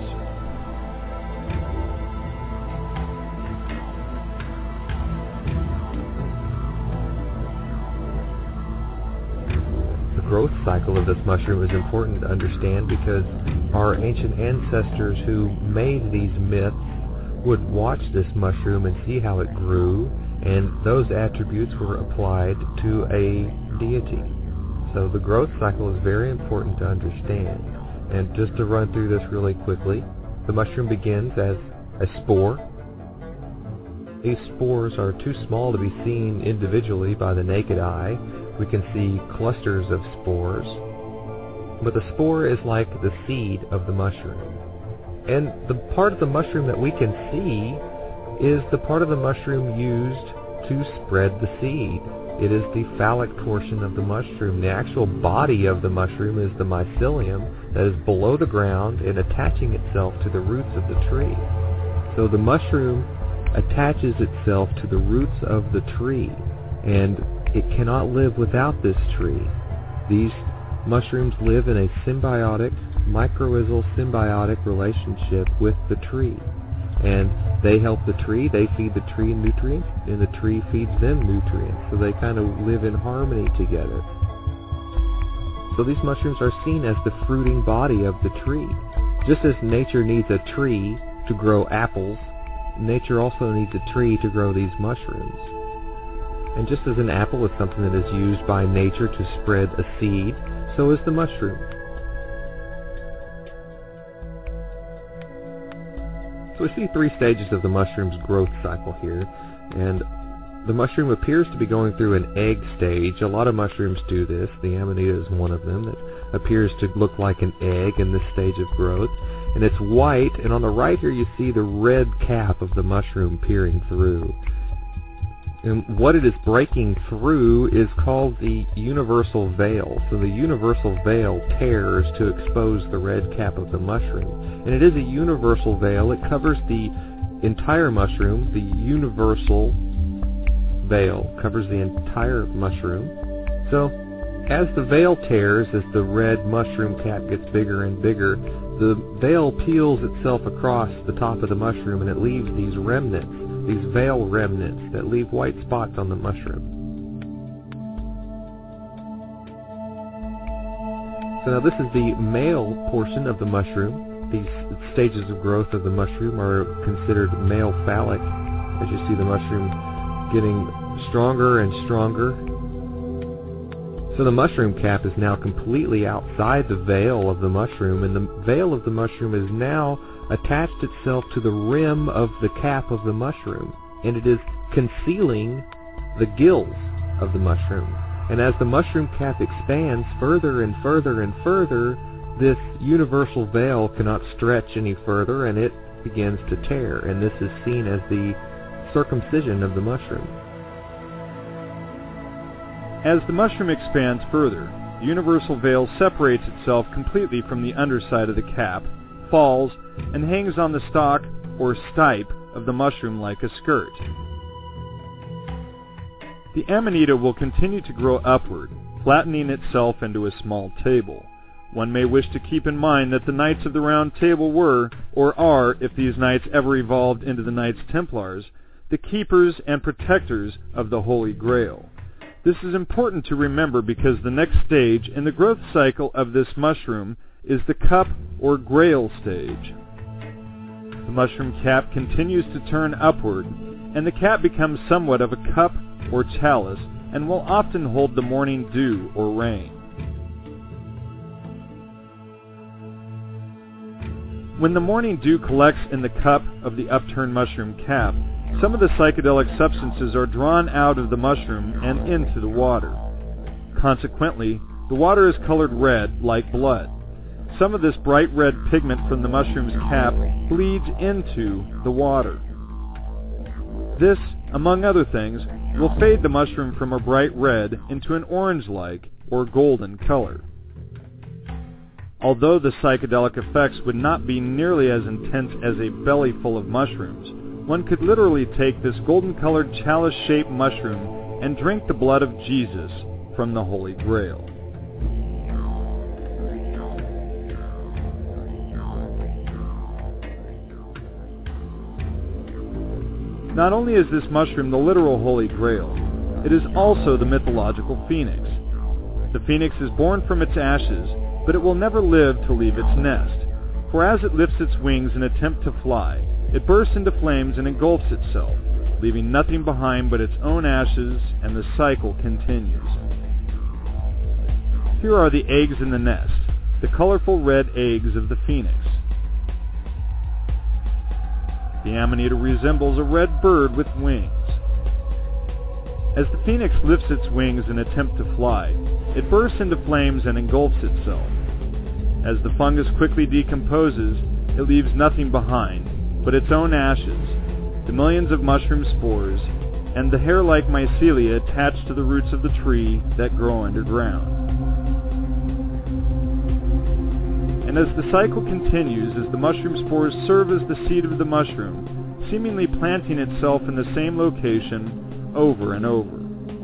The growth cycle of this mushroom is important to understand because our ancient ancestors who made these myths would watch this mushroom and see how it grew, and those attributes were applied to a deity. So the growth cycle is very important to understand. And just to run through this really quickly, the mushroom begins as a spore. These spores are too small to be seen individually by the naked eye. We can see clusters of spores. But the spore is like the seed of the mushroom. And the part of the mushroom that we can see is the part of the mushroom used to spread the seed. It is the phallic portion of the mushroom. The actual body of the mushroom is the mycelium that is below the ground and attaching itself to the roots of the tree. So the mushroom attaches itself to the roots of the tree, and it cannot live without this tree. These mushrooms live in a symbiotic, mycorrhizal symbiotic relationship with the tree. And they help the tree, they feed the tree nutrients, and the tree feeds them nutrients. So they kind of live in harmony together. So these mushrooms are seen as the fruiting body of the tree. Just as nature needs a tree to grow apples, nature also needs a tree to grow these mushrooms. And just as an apple is something that is used by nature to spread a seed, so is the mushroom. So we see three stages of the mushroom's growth cycle here, and the mushroom appears to be going through an egg stage. A lot of mushrooms do this. The Amanita is one of them that appears to look like an egg in this stage of growth. And it's white, and on the right here you see the red cap of the mushroom peering through. And what it is breaking through is called the universal veil. So the universal veil tears to expose the red cap of the mushroom. And it is a universal veil. It covers the entire mushroom. The universal veil covers the entire mushroom. So as the veil tears, as the red mushroom cap gets bigger and bigger, the veil peels itself across the top of the mushroom, and it leaves these remnants, these veil remnants that leave white spots on the mushroom. So now this is the male portion of the mushroom. These stages of growth of the mushroom are considered male phallic, as you see the mushroom getting stronger and stronger. So the mushroom cap is now completely outside the veil of the mushroom, and the veil of the mushroom is now attached itself to the rim of the cap of the mushroom, and it is concealing the gills of the mushroom. And as the mushroom cap expands further and further and further, this universal veil cannot stretch any further, and it begins to tear, and this is seen as the circumcision of the mushroom. As the mushroom expands further, the universal veil separates itself completely from the underside of the cap, falls, and hangs on the stalk or stipe of the mushroom like a skirt. The Amanita will continue to grow upward, flattening itself into a small table. One may wish to keep in mind that the Knights of the Round Table were, or are, if these knights ever evolved into the Knights Templars, the keepers and protectors of the Holy Grail. This is important to remember because the next stage in the growth cycle of this mushroom is the cup or grail stage. The mushroom cap continues to turn upward, and the cap becomes somewhat of a cup or chalice and will often hold the morning dew or rain. When the morning dew collects in the cup of the upturned mushroom cap, some of the psychedelic substances are drawn out of the mushroom and into the water. Consequently, the water is colored red like blood. Some of this bright red pigment from the mushroom's cap bleeds into the water. This, among other things, will fade the mushroom from a bright red into an orange-like or golden color. Although the psychedelic effects would not be nearly as intense as a belly full of mushrooms, one could literally take this golden-colored chalice-shaped mushroom and drink the blood of Jesus from the Holy Grail. Not only is this mushroom the literal Holy Grail, it is also the mythological phoenix. The phoenix is born from its ashes, but it will never live to leave its nest, for as it lifts its wings in attempt to fly, it bursts into flames and engulfs itself, leaving nothing behind but its own ashes, and the cycle continues. Here are the eggs in the nest, the colorful red eggs of the phoenix. The amanita resembles a red bird with wings. As the phoenix lifts its wings in attempt to fly, it bursts into flames and engulfs itself. As the fungus quickly decomposes, it leaves nothing behind but its own ashes, the millions of mushroom spores, and the hair-like mycelia attached to the roots of the tree that grow underground. And as the cycle continues, as the mushroom spores serve as the seed of the mushroom, seemingly planting itself in the same location over and over.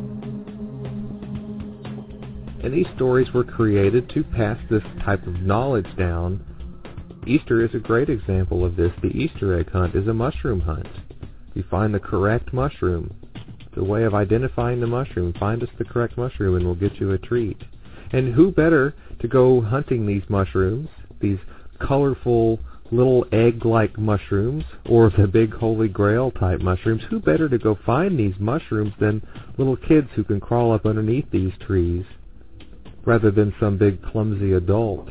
And these stories were created to pass this type of knowledge down. Easter is a great example of this. The Easter egg hunt is a mushroom hunt. You find the correct mushroom. It's a way of identifying the mushroom. Find us the correct mushroom and we'll get you a treat. And who better to go hunting these mushrooms, these colorful little egg-like mushrooms, or the big Holy Grail type mushrooms, who better to go find these mushrooms than little kids who can crawl up underneath these trees, rather than some big clumsy adult.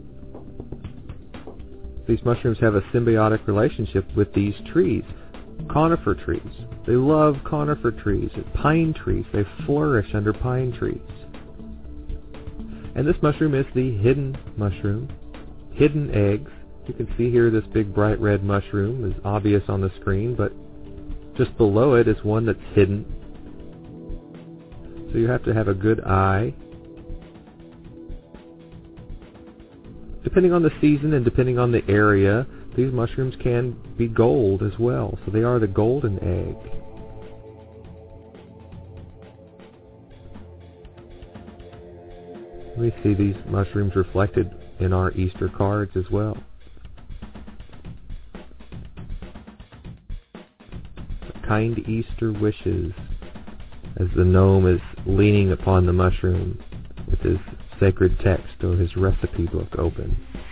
These mushrooms have a symbiotic relationship with these trees. Conifer trees. They love conifer trees. Pine trees. They flourish under pine trees. And this mushroom is the hidden mushroom. Hidden eggs. You can see here this big bright red mushroom is obvious on the screen, but just below it is one that's hidden. So you have to have a good eye. Depending on the season and depending on the area, these mushrooms can be gold as well. So they are the golden egg. We see these mushrooms reflected in our Easter cards as well. Kind Easter wishes, as the gnome is leaning upon the mushroom with his sacred text or his recipe book open.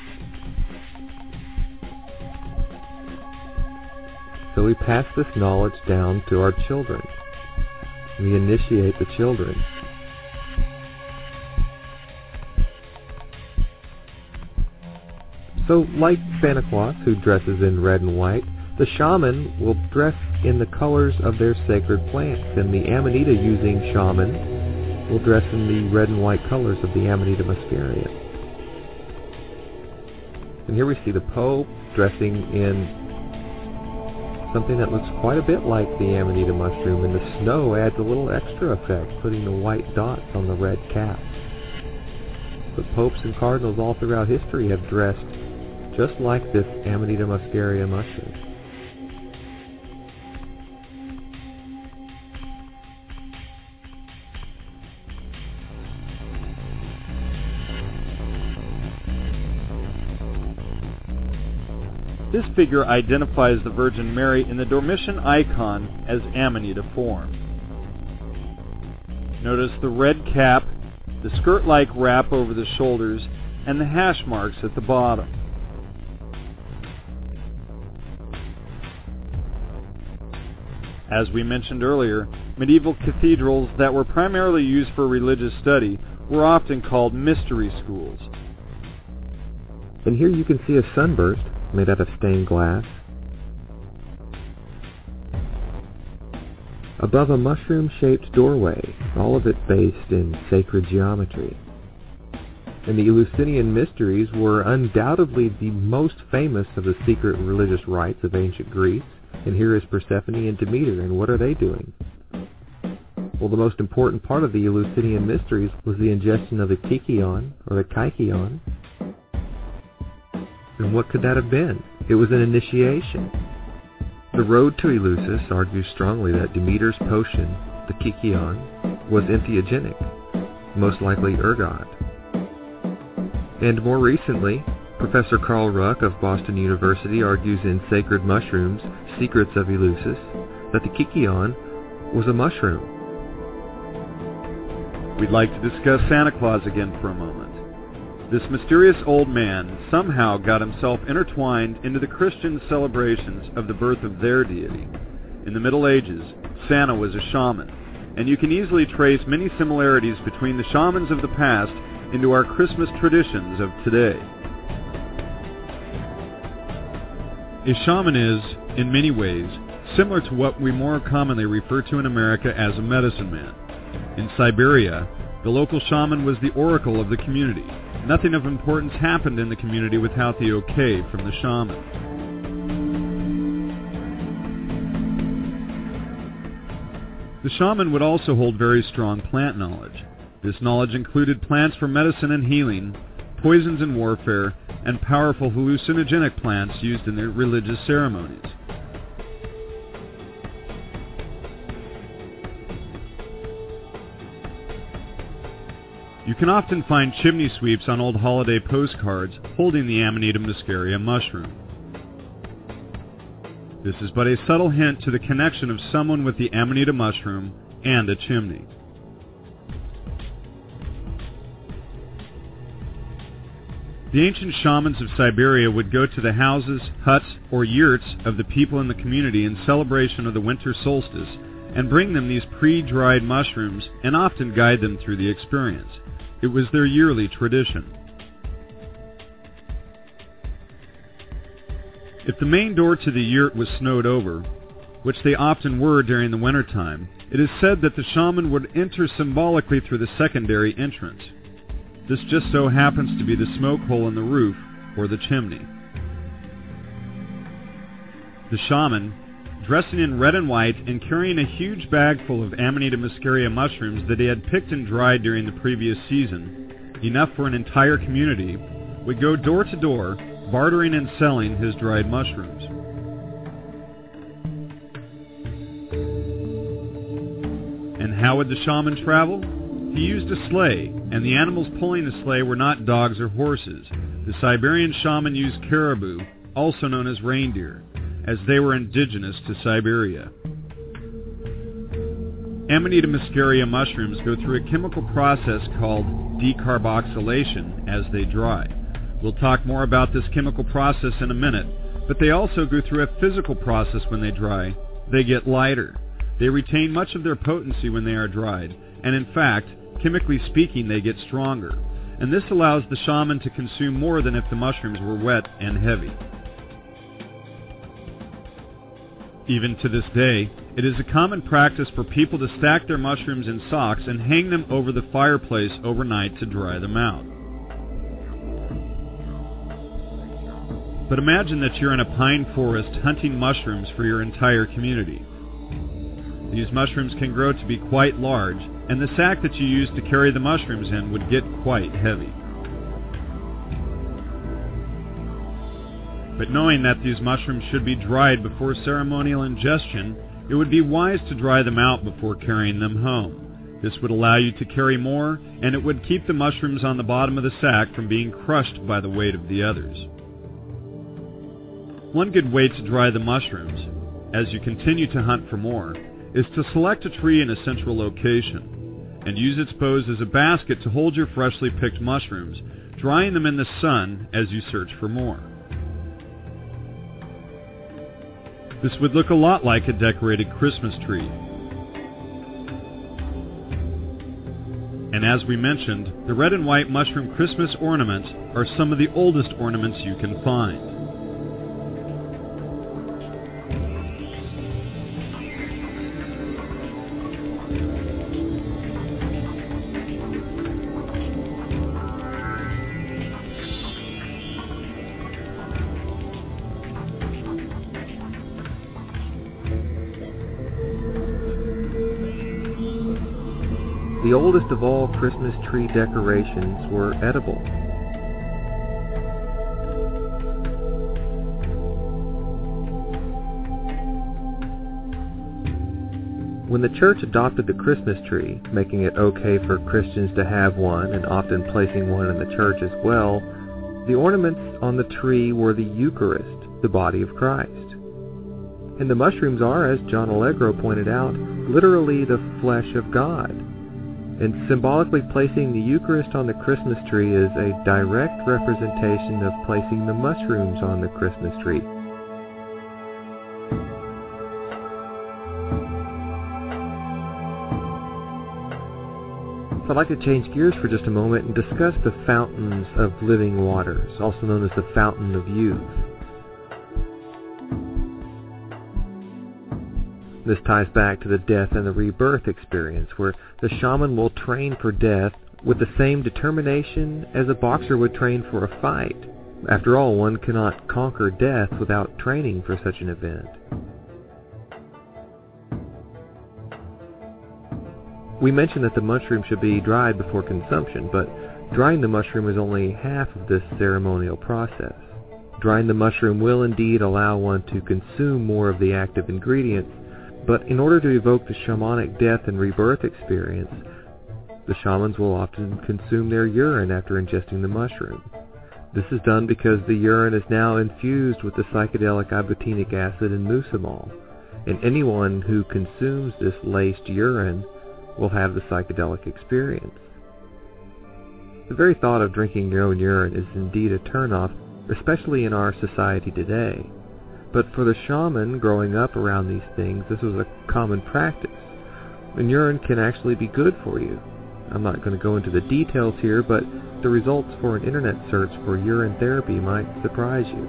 So we pass this knowledge down to our children. We initiate the children. So, like Santa Claus, who dresses in red and white, the shaman will dress in the colors of their sacred plants, and the Amanita using shaman will dress in the red and white colors of the Amanita muscaria. And here we see the Pope dressing in something that looks quite a bit like the Amanita mushroom, and the snow adds a little extra effect, putting the white dots on the red cap. But popes and cardinals all throughout history have dressed just like this Amanita muscaria mushroom. This figure identifies the Virgin Mary in the Dormition icon as Amanita form. Notice the red cap, the skirt-like wrap over the shoulders, and the hash marks at the bottom. As we mentioned earlier, medieval cathedrals that were primarily used for religious study were often called mystery schools. And here you can see a sunburst made out of stained glass above a mushroom-shaped doorway, all of it based in sacred geometry. And the Eleusinian Mysteries were undoubtedly the most famous of the secret religious rites of ancient Greece. And here is Persephone and Demeter, and what are they doing? Well, the most important part of the Eleusinian Mysteries was the ingestion of the kykeon, or the kykeon. And what could that have been? It was an initiation. The Road to Eleusis argues strongly that Demeter's potion, the kykeon, was entheogenic, most likely ergot. And more recently, Professor Carl Ruck of Boston University argues in Sacred Mushrooms, Secrets of Eleusis, that the kykeon was a mushroom. We'd like to discuss Santa Claus again for a moment. This mysterious old man somehow got himself intertwined into the Christian celebrations of the birth of their deity. In the Middle Ages, Santa was a shaman, and you can easily trace many similarities between the shamans of the past into our Christmas traditions of today. A shaman is, in many ways, similar to what we more commonly refer to in America as a medicine man. In Siberia, the local shaman was the oracle of the community. Nothing of importance happened in the community without the okay from the shaman. The shaman would also hold very strong plant knowledge. This knowledge included plants for medicine and healing, poisons and warfare, and powerful hallucinogenic plants used in their religious ceremonies. You can often find chimney sweeps on old holiday postcards holding the Amanita muscaria mushroom. This is but a subtle hint to the connection of someone with the Amanita mushroom and a chimney. The ancient shamans of Siberia would go to the houses, huts, or yurts of the people in the community in celebration of the winter solstice and bring them these pre-dried mushrooms and often guide them through the experience. It was their yearly tradition. If the main door to the yurt was snowed over, which they often were during the wintertime, it is said that the shaman would enter symbolically through the secondary entrance. This just so happens to be the smoke hole in the roof or the chimney. The shaman, dressing in red and white and carrying a huge bag full of Amanita muscaria mushrooms that he had picked and dried during the previous season, enough for an entire community, would go door to door, bartering and selling his dried mushrooms. And how would the shaman travel? He used a sleigh, and the animals pulling the sleigh were not dogs or horses. The Siberian shaman used caribou, also known as reindeer, as they were indigenous to Siberia. Amanita muscaria mushrooms go through a chemical process called decarboxylation as they dry. We'll talk more about this chemical process in a minute, but they also go through a physical process when they dry. They get lighter. They retain much of their potency when they are dried, and in fact, chemically speaking, they get stronger. And this allows the shaman to consume more than if the mushrooms were wet and heavy. Even to this day, it is a common practice for people to stack their mushrooms in socks and hang them over the fireplace overnight to dry them out. But imagine that you're in a pine forest hunting mushrooms for your entire community. These mushrooms can grow to be quite large, and the sack that you use to carry the mushrooms in would get quite heavy. But knowing that these mushrooms should be dried before ceremonial ingestion, it would be wise to dry them out before carrying them home. This would allow you to carry more, and it would keep the mushrooms on the bottom of the sack from being crushed by the weight of the others. One good way to dry the mushrooms, as you continue to hunt for more, is to select a tree in a central location, and use its boughs as a basket to hold your freshly picked mushrooms, drying them in the sun as you search for more. This would look a lot like a decorated Christmas tree. And as we mentioned, the red and white mushroom Christmas ornaments are some of the oldest ornaments you can find. The oldest of all Christmas tree decorations were edible. When the church adopted the Christmas tree, making it okay for Christians to have one and often placing one in the church as well, the ornaments on the tree were the Eucharist, the body of Christ. And the mushrooms are, as John Allegro pointed out, literally the flesh of God. And symbolically placing the Eucharist on the Christmas tree is a direct representation of placing the mushrooms on the Christmas tree. So I'd like to change gears for just a moment and discuss the fountains of living waters, also known as the fountain of youth. This ties back to the death and the rebirth experience, where the shaman will train for death with the same determination as a boxer would train for a fight. After all, one cannot conquer death without training for such an event. We mentioned that the mushroom should be dried before consumption, but drying the mushroom is only half of this ceremonial process. Drying the mushroom will indeed allow one to consume more of the active ingredients, but in order to evoke the shamanic death and rebirth experience, the shamans will often consume their urine after ingesting the mushroom. This is done because the urine is now infused with the psychedelic ibotenic acid and mucimol, and anyone who consumes this laced urine will have the psychedelic experience. The very thought of drinking your own urine is indeed a turnoff, especially in our society today. But for the shaman growing up around these things, this was a common practice. And urine can actually be good for you. I'm not going to go into the details here, but the results for an internet search for urine therapy might surprise you.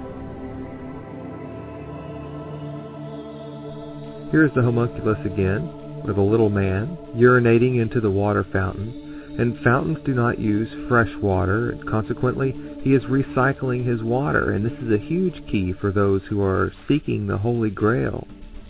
Here's the homunculus again, with a little man urinating into the water fountain. And fountains do not use fresh water, and consequently, he is recycling his water, and this is a huge key for those who are seeking the Holy Grail.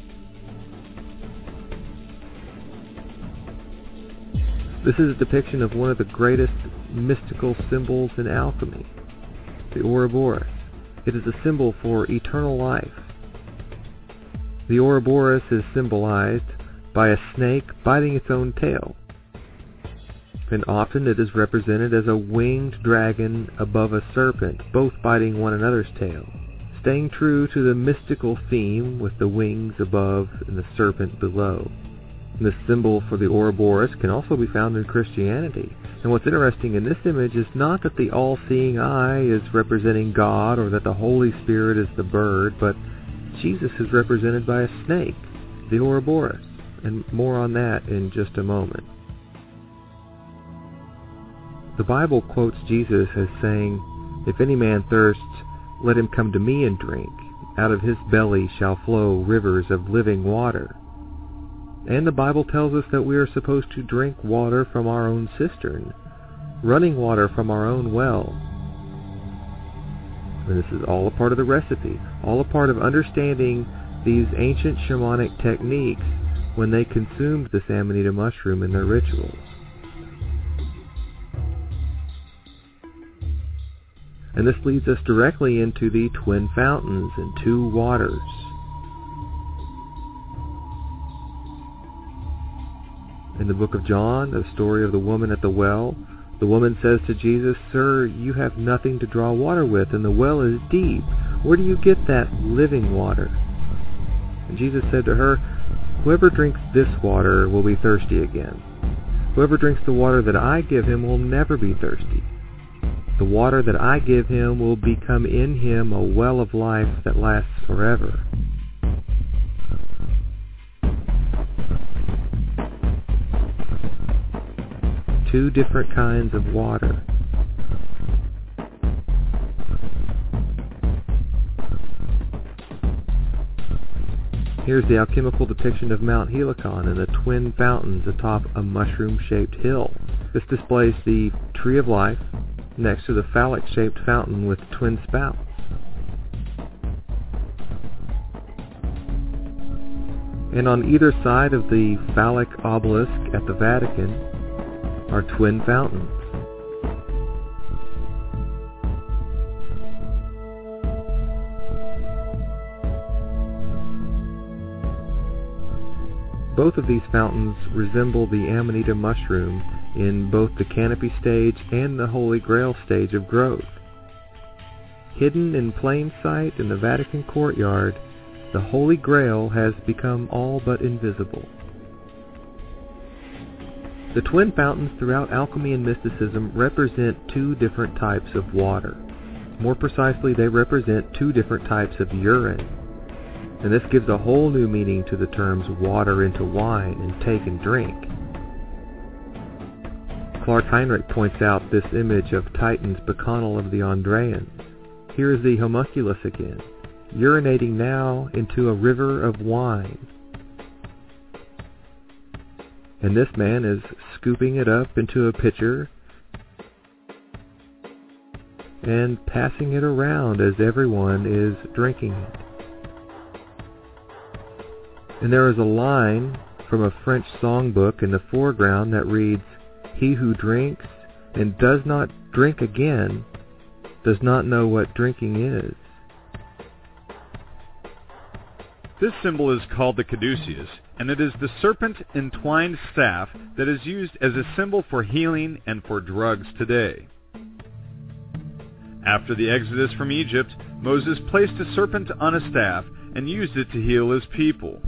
This is a depiction of one of the greatest mystical symbols in alchemy, the Ouroboros. It is a symbol for eternal life. The Ouroboros is symbolized by a snake biting its own tail. And often it is represented as a winged dragon above a serpent, both biting one another's tail, staying true to the mystical theme with the wings above and the serpent below. And this symbol for the Ouroboros can also be found in Christianity. And what's interesting in this image is not that the all-seeing eye is representing God or that the Holy Spirit is the bird, but Jesus is represented by a snake, the Ouroboros. And more on that in just a moment. The Bible quotes Jesus as saying, "If any man thirsts, let him come to me and drink. Out of his belly shall flow rivers of living water." And the Bible tells us that we are supposed to drink water from our own cistern, running water from our own well. And this is all a part of the recipe, all a part of understanding these ancient shamanic techniques when they consumed this Amanita mushroom in their rituals. And this leads us directly into the twin fountains and two waters. In the book of John, the story of the woman at the well, the woman says to Jesus, "Sir, you have nothing to draw water with, and the well is deep. Where do you get that living water?" And Jesus said to her, "Whoever drinks this water will be thirsty again. Whoever drinks the water that I give him will never be thirsty. The water that I give him will become in him a well of life that lasts forever." two different kinds of water. Here's the alchemical depiction of Mount Helicon and the twin fountains atop a mushroom-shaped hill. This displays the tree of life next to the phallic-shaped fountain with twin spouts. And on either side of the phallic obelisk at the Vatican are twin fountains. Both of these fountains resemble the Amanita mushroom in both the canopy stage and the Holy Grail stage of growth. Hidden in plain sight in the Vatican courtyard, the Holy Grail has become all but invisible. The twin fountains throughout alchemy and mysticism represent two different types of water. More precisely, they represent two different types of urine. And this gives a whole new meaning to the terms water into wine and take and drink. Clark Heinrich points out this image of Titan's bacchanal of the Andreans. Here is the homunculus again, urinating now into a river of wine. And this man is scooping it up into a pitcher and passing it around as everyone is drinking it. And there is a line from a French songbook in the foreground that reads, "He who drinks and does not drink again does not know what drinking is." This symbol is called the caduceus, and it is the serpent-entwined staff that is used as a symbol for healing and for drugs today. After the exodus from Egypt, Moses placed a serpent on a staff and used it to heal his people.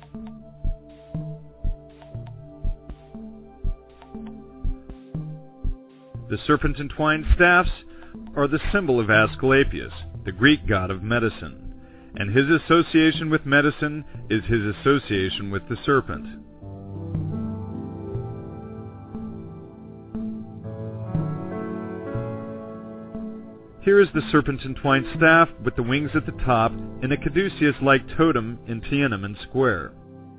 The serpent-entwined staffs are the symbol of Asclepius, the Greek god of medicine, and his association with medicine is his association with the serpent. Here is the serpent-entwined staff with the wings at the top and a caduceus-like totem in Tiananmen Square.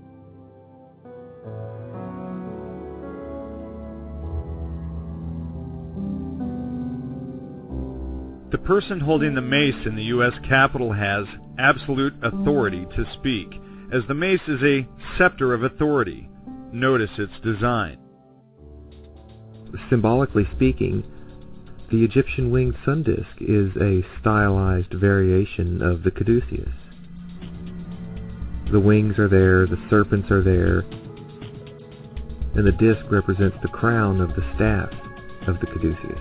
The person holding the mace in the U S Capitol has absolute authority to speak, as the mace is a scepter of authority. Notice its design. Symbolically speaking, the Egyptian winged sun disk is a stylized variation of the caduceus. The wings are there, the serpents are there, and the disk represents the crown of the staff of the caduceus.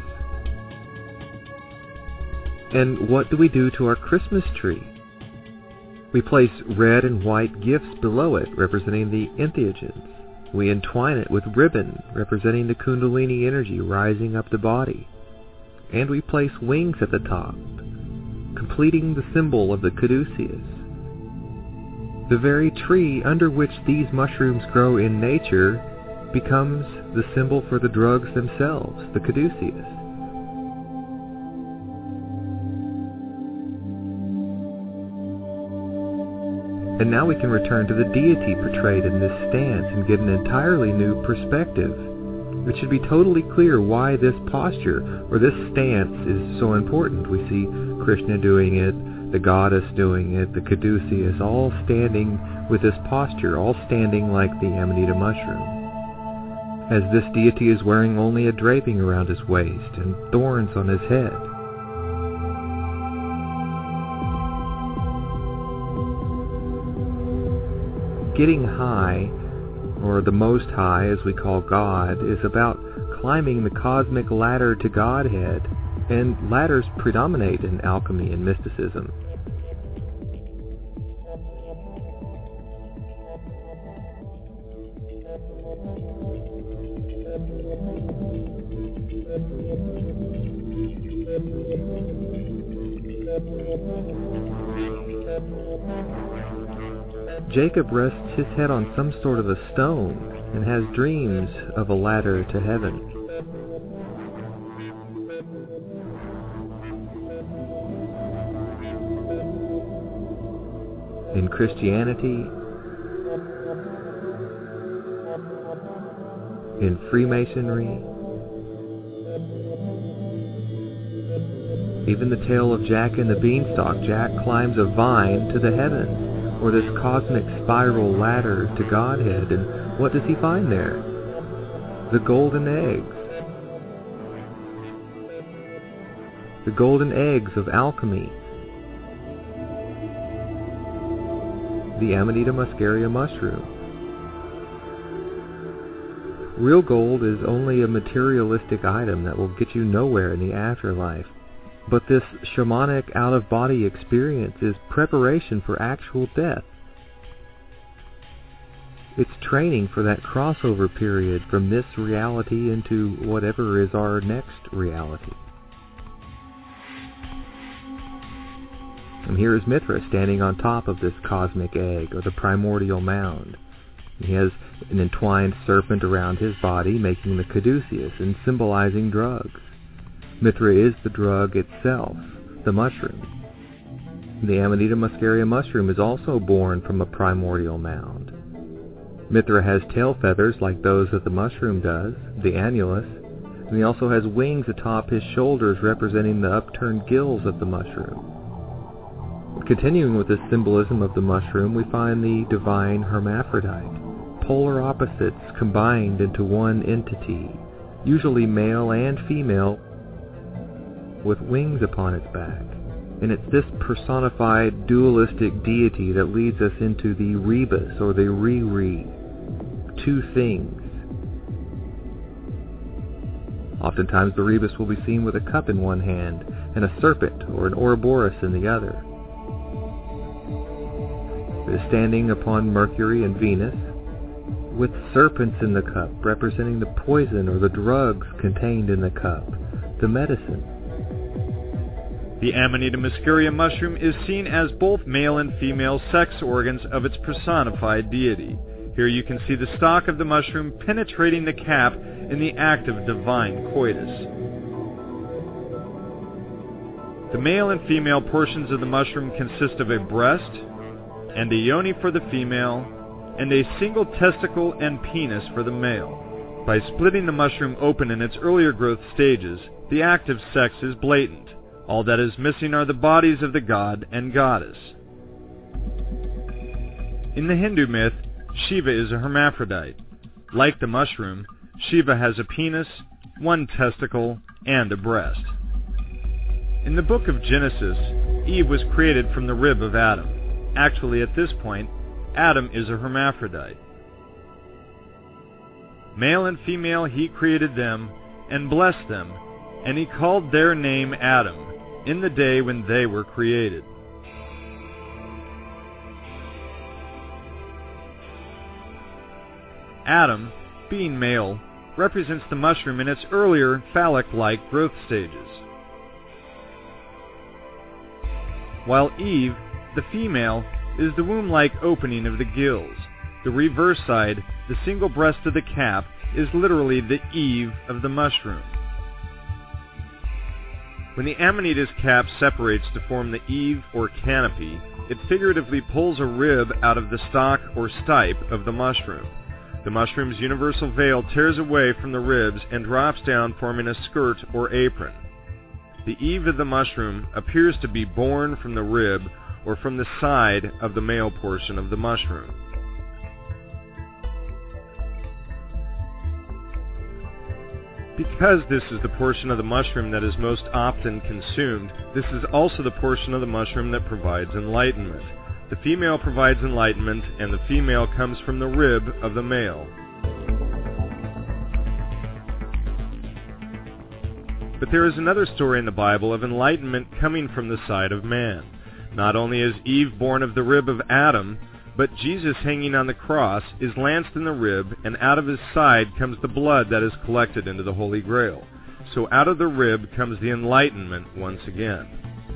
And what do we do to our Christmas tree? We place red and white gifts below it, representing the entheogens. We entwine it with ribbon, representing the Kundalini energy rising up the body. And we place wings at the top, completing the symbol of the caduceus. The very tree under which these mushrooms grow in nature becomes the symbol for the drugs themselves, the caduceus. And now we can return to the deity portrayed in this stance and get an entirely new perspective. It should be totally clear why this posture or this stance is so important. We see Krishna doing it, the goddess doing it, the caduceus, all standing with this posture, all standing like the Amanita mushroom. As this deity is wearing only a draping around his waist and thorns on his head. Getting high, or the most high as we call God, is about climbing the cosmic ladder to Godhead, and ladders predominate in alchemy and mysticism. Jacob rests his head on some sort of a stone and has dreams of a ladder to heaven. in Christianity, in Freemasonry, even the tale of Jack and the Beanstalk. Jack climbs a vine to the heavens, or this cosmic spiral ladder to Godhead, and what does he find there? The golden eggs. The golden eggs of alchemy. The Amanita muscaria mushroom. Real gold is only a materialistic item that will get you nowhere in the afterlife. But this shamanic out-of-body experience is preparation for actual death. It's training for that crossover period from this reality into whatever is our next reality. And here is Mithra standing on top of this cosmic egg, or the primordial mound. He has an entwined serpent around his body, making the caduceus and symbolizing drugs. Mithra is the drug itself, the mushroom. The Amanita muscaria mushroom is also born from a primordial mound. Mithra has tail feathers like those that the mushroom does, the annulus, and he also has wings atop his shoulders representing the upturned gills of the mushroom. Continuing with this symbolism of the mushroom, we find the divine hermaphrodite, polar opposites combined into one entity, usually male and female, with wings upon its back. And it's this personified dualistic deity that leads us into the rebus, or the Riri, two things. Oftentimes the rebus will be seen with a cup in one hand and a serpent or an Ouroboros in the other. It is standing upon Mercury and Venus, with serpents in the cup, representing the poison or the drugs contained in the cup, the medicine. The Amanita muscaria mushroom is seen as both male and female sex organs of its personified deity. Here you can see the stalk of the mushroom penetrating the cap in the act of divine coitus. The male and female portions of the mushroom consist of a breast and a yoni for the female, and a single testicle and penis for the male. By splitting the mushroom open in its earlier growth stages, the act of sex is blatant. All that is missing are the bodies of the god and goddess. In the Hindu myth, Shiva is a hermaphrodite. Like the mushroom, Shiva has a penis, one testicle, and a breast. In the book of Genesis, Eve was created from the rib of Adam. Actually, at this point, Adam is a hermaphrodite. Male and female he created them, and blessed them, and he called their name Adam, in the day when they were created. Adam, being male, represents the mushroom in its earlier phallic-like growth stages, while Eve, the female, is the womb-like opening of the gills. The reverse side, the single breast of the cap, is literally the Eve of the mushroom. When the Amanita's cap separates to form the Eve or canopy, it figuratively pulls a rib out of the stalk or stipe of the mushroom. The mushroom's universal veil tears away from the ribs and drops down, forming a skirt or apron. The Eve of the mushroom appears to be born from the rib or from the side of the male portion of the mushroom. Because this is the portion of the mushroom that is most often consumed, this is also the portion of the mushroom that provides enlightenment. The female provides enlightenment, and the female comes from the rib of the male. But there is another story in the Bible of enlightenment coming from the side of man. Not only is Eve born of the rib of Adam, but Jesus hanging on the cross is lanced in the rib, and out of his side comes the blood that is collected into the Holy Grail. So out of the rib comes the enlightenment once again.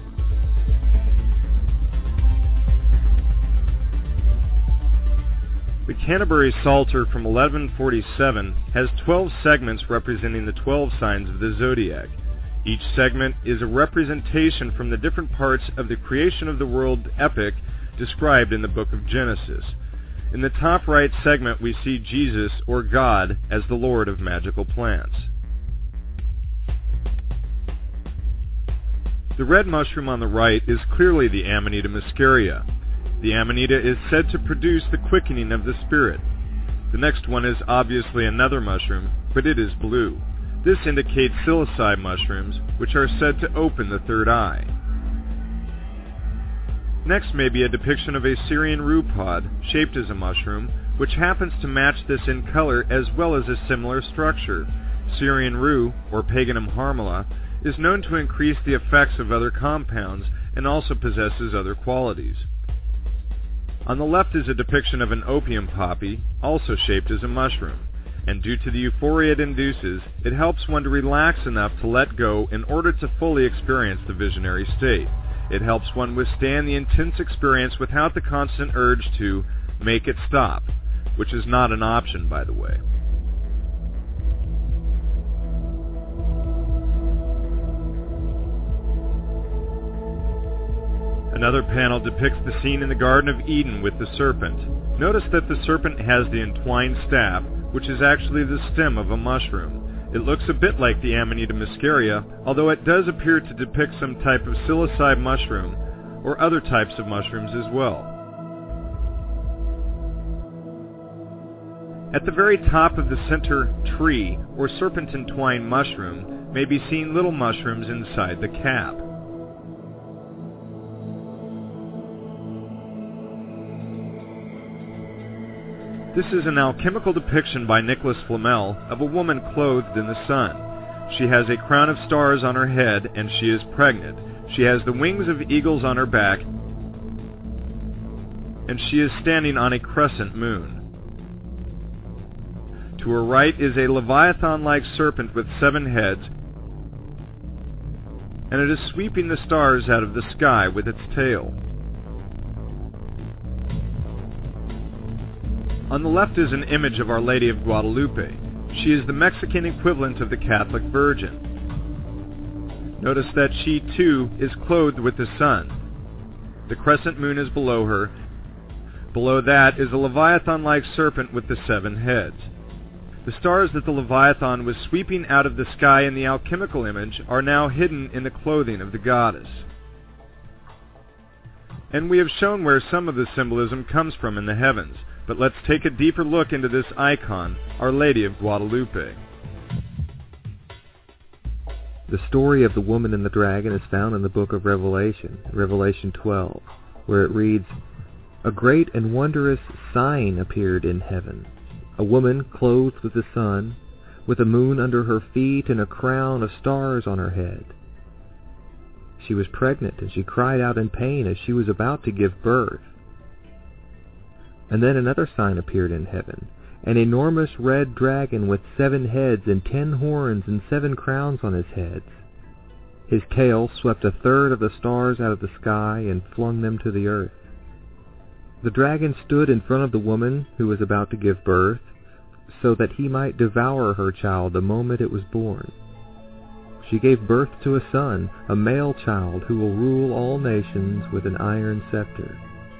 The Canterbury Psalter from eleven forty-seven has twelve segments representing the twelve signs of the zodiac. Each segment is a representation from the different parts of the creation of the world epic described in the book of Genesis. In the top right segment, we see Jesus, or God, as the Lord of magical plants. The red mushroom on the right is clearly the Amanita muscaria. The Amanita is said to produce the quickening of the spirit. The next one is obviously another mushroom, but it is blue. This indicates psilocybe mushrooms, which are said to open the third eye. Next may be a depiction of a Syrian rue pod, shaped as a mushroom, which happens to match this in color as well as a similar structure. Syrian rue, or Paganum harmala, is known to increase the effects of other compounds and also possesses other qualities. On the left is a depiction of an opium poppy, also shaped as a mushroom, and due to the euphoria it induces, it helps one to relax enough to let go in order to fully experience the visionary state. It helps one withstand the intense experience without the constant urge to make it stop, which is not an option, by the way. Another panel depicts the scene in the Garden of Eden with the serpent. Notice that the serpent has the entwined staff, which is actually the stem of a mushroom. It looks a bit like the Amanita muscaria, although it does appear to depict some type of psilocybe mushroom, or other types of mushrooms as well. At the very top of the center tree, or serpent-entwined mushroom, may be seen little mushrooms inside the cap. This is an alchemical depiction by Nicholas Flamel of a woman clothed in the sun. She has a crown of stars on her head, and she is pregnant. She has the wings of eagles on her back, and she is standing on a crescent moon. To her right is a leviathan-like serpent with seven heads, and it is sweeping the stars out of the sky with its tail. On the left is an image of Our Lady of Guadalupe. She is the Mexican equivalent of the Catholic Virgin. Notice that she, too, is clothed with the sun. The crescent moon is below her. Below that is a leviathan-like serpent with the seven heads. The stars that the leviathan was sweeping out of the sky in the alchemical image are now hidden in the clothing of the goddess. And we have shown where some of the symbolism comes from in the heavens. But let's take a deeper look into this icon, Our Lady of Guadalupe. The story of the woman and the dragon is found in the book of Revelation, Revelation twelve, where it reads, "A great and wondrous sign appeared in heaven, a woman clothed with the sun, with a moon under her feet and a crown of stars on her head. She was pregnant, and she cried out in pain as she was about to give birth. And then another sign appeared in heaven, an enormous red dragon with seven heads and ten horns and seven crowns on his heads. His tail swept a third of the stars out of the sky and flung them to the earth. The dragon stood in front of the woman who was about to give birth, so that he might devour her child the moment it was born. She gave birth to a son, a male child, who will rule all nations with an iron scepter."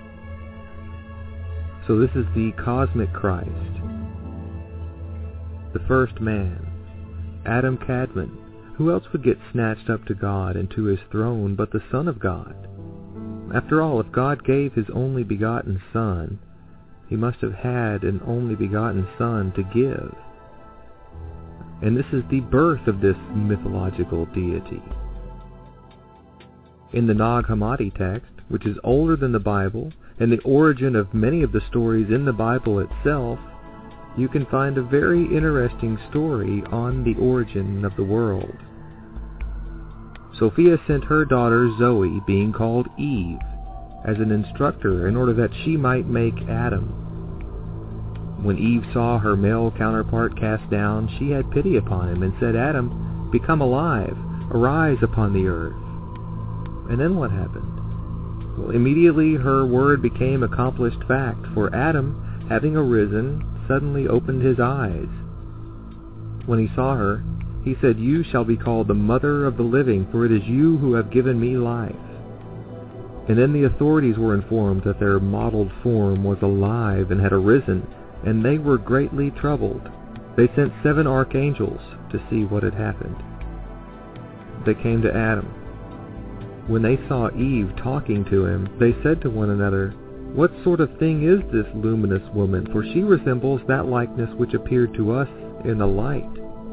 So this is the cosmic Christ, the first man, Adam Kadmon. Who else would get snatched up to God and to his throne but the Son of God? After all, if God gave his only begotten Son, he must have had an only begotten Son to give. And this is the birth of this mythological deity. In the Nag Hammadi text, which is older than the Bible, and the origin of many of the stories in the Bible itself, you can find a very interesting story on the origin of the world. Sophia sent her daughter Zoe, being called Eve, as an instructor in order that she might make Adam. When Eve saw her male counterpart cast down, she had pity upon him and said, "Adam, become alive, arise upon the earth." And then what happened? Well, immediately her word became accomplished fact, for Adam, having arisen, suddenly opened his eyes. When he saw her, he said, "You shall be called the mother of the living, for it is you who have given me life." And then the authorities were informed that their modeled form was alive and had arisen, and they were greatly troubled. They sent seven archangels to see what had happened. They came to Adam. When they saw Eve talking to him, they said to one another, "What sort of thing is this luminous woman? For she resembles that likeness which appeared to us in the light."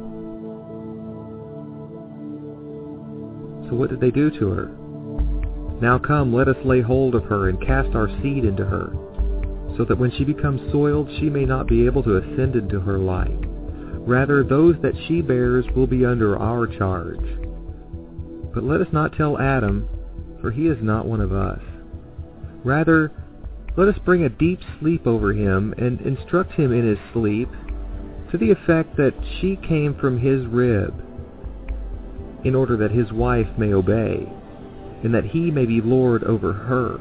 So what did they do to her? "Now come, let us lay hold of her and cast our seed into her, so that when she becomes soiled, she may not be able to ascend into her light. Rather, those that she bears will be under our charge. But let us not tell Adam, for he is not one of us. Rather, let us bring a deep sleep over him and instruct him in his sleep, to the effect that she came from his rib, in order that his wife may obey, and that he may be lord over her."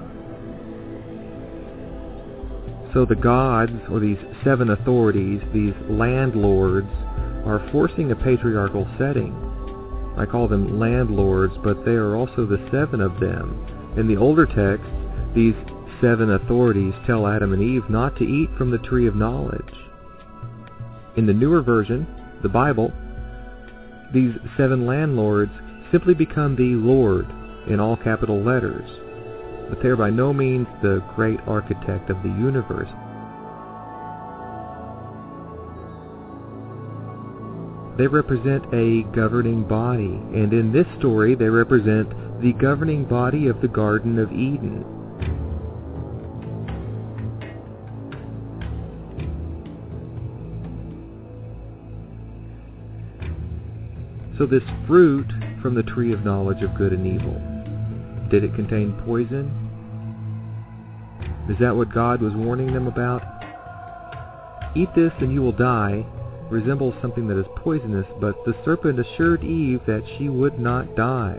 So the gods, or these seven authorities, these landlords, are forcing a patriarchal setting. I call them landlords, but they are also the seven of them. In the older text, these seven authorities tell Adam and Eve not to eat from the tree of knowledge. In the newer version, the Bible, these seven landlords simply become the Lord in all capital letters, but they are by no means the great architect of the universe. They represent a governing body, and in this story they represent the governing body of the Garden of Eden. So this fruit from the tree of knowledge of good and evil, did it contain poison? Is that what God was warning them about? "Eat this and you will die," resembles something that is poisonous, but the serpent assured Eve that she would not die.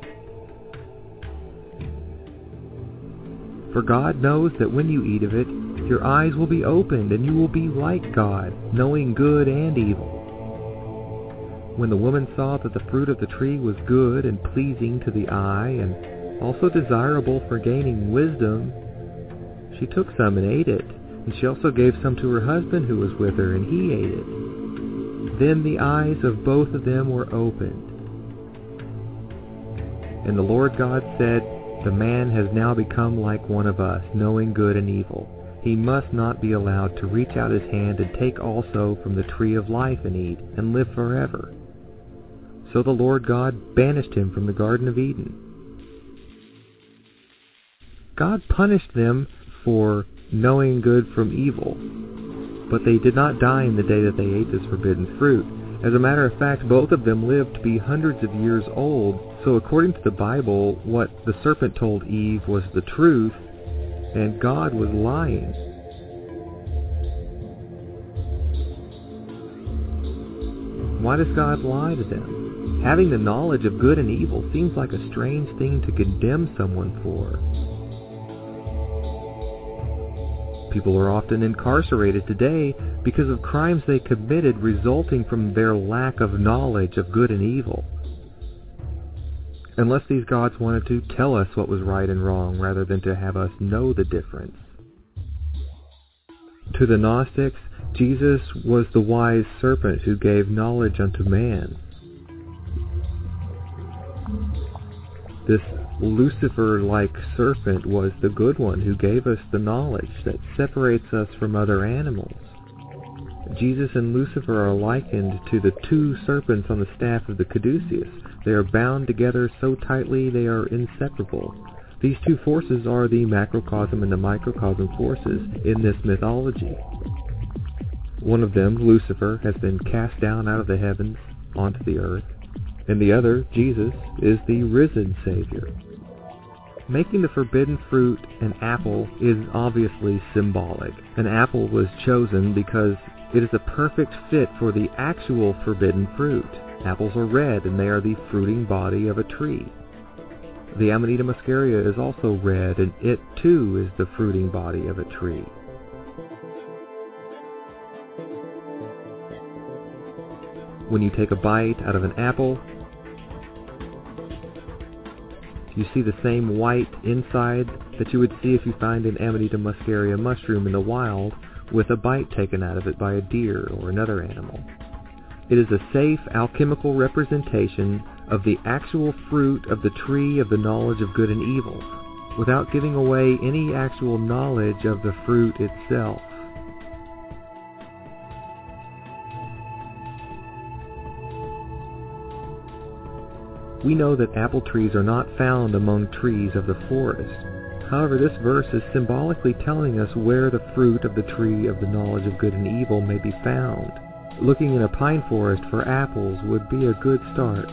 "For God knows that when you eat of it, your eyes will be opened, and you will be like God, knowing good and evil." When the woman saw that the fruit of the tree was good and pleasing to the eye, and also desirable for gaining wisdom, she took some and ate it, and she also gave some to her husband who was with her, and he ate it. Then the eyes of both of them were opened. And the Lord God said, "The man has now become like one of us, knowing good and evil. He must not be allowed to reach out his hand and take also from the tree of life and eat, and live forever." So the Lord God banished him from the Garden of Eden. God punished them for knowing good from evil, but they did not die in the day that they ate this forbidden fruit. As a matter of fact, both of them lived to be hundreds of years old. So according to the Bible, what the serpent told Eve was the truth, and God was lying. Why does God lie to them? Having the knowledge of good and evil seems like a strange thing to condemn someone for. People are often incarcerated today because of crimes they committed resulting from their lack of knowledge of good and evil. Unless these gods wanted to tell us what was right and wrong rather than to have us know the difference. To the Gnostics, Jesus was the wise serpent who gave knowledge unto man. This Lucifer-like serpent was the good one who gave us the knowledge that separates us from other animals. Jesus and Lucifer are likened to the two serpents on the staff of the caduceus. They are bound together so tightly they are inseparable. These two forces are the macrocosm and the microcosm forces in this mythology. One of them, Lucifer, has been cast down out of the heavens onto the earth, and the other, Jesus, is the risen Savior. Making the forbidden fruit an apple is obviously symbolic. An apple was chosen because it is a perfect fit for the actual forbidden fruit. Apples are red, and they are the fruiting body of a tree. The Amanita muscaria is also red, and it too is the fruiting body of a tree. When you take a bite out of an apple, you see the same white inside that you would see if you find an Amanita muscaria mushroom in the wild with a bite taken out of it by a deer or another animal. It is a safe alchemical representation of the actual fruit of the tree of the knowledge of good and evil, without giving away any actual knowledge of the fruit itself. We know that apple trees are not found among trees of the forest. However, this verse is symbolically telling us where the fruit of the tree of the knowledge of good and evil may be found. Looking in a pine forest for apples would be a good start.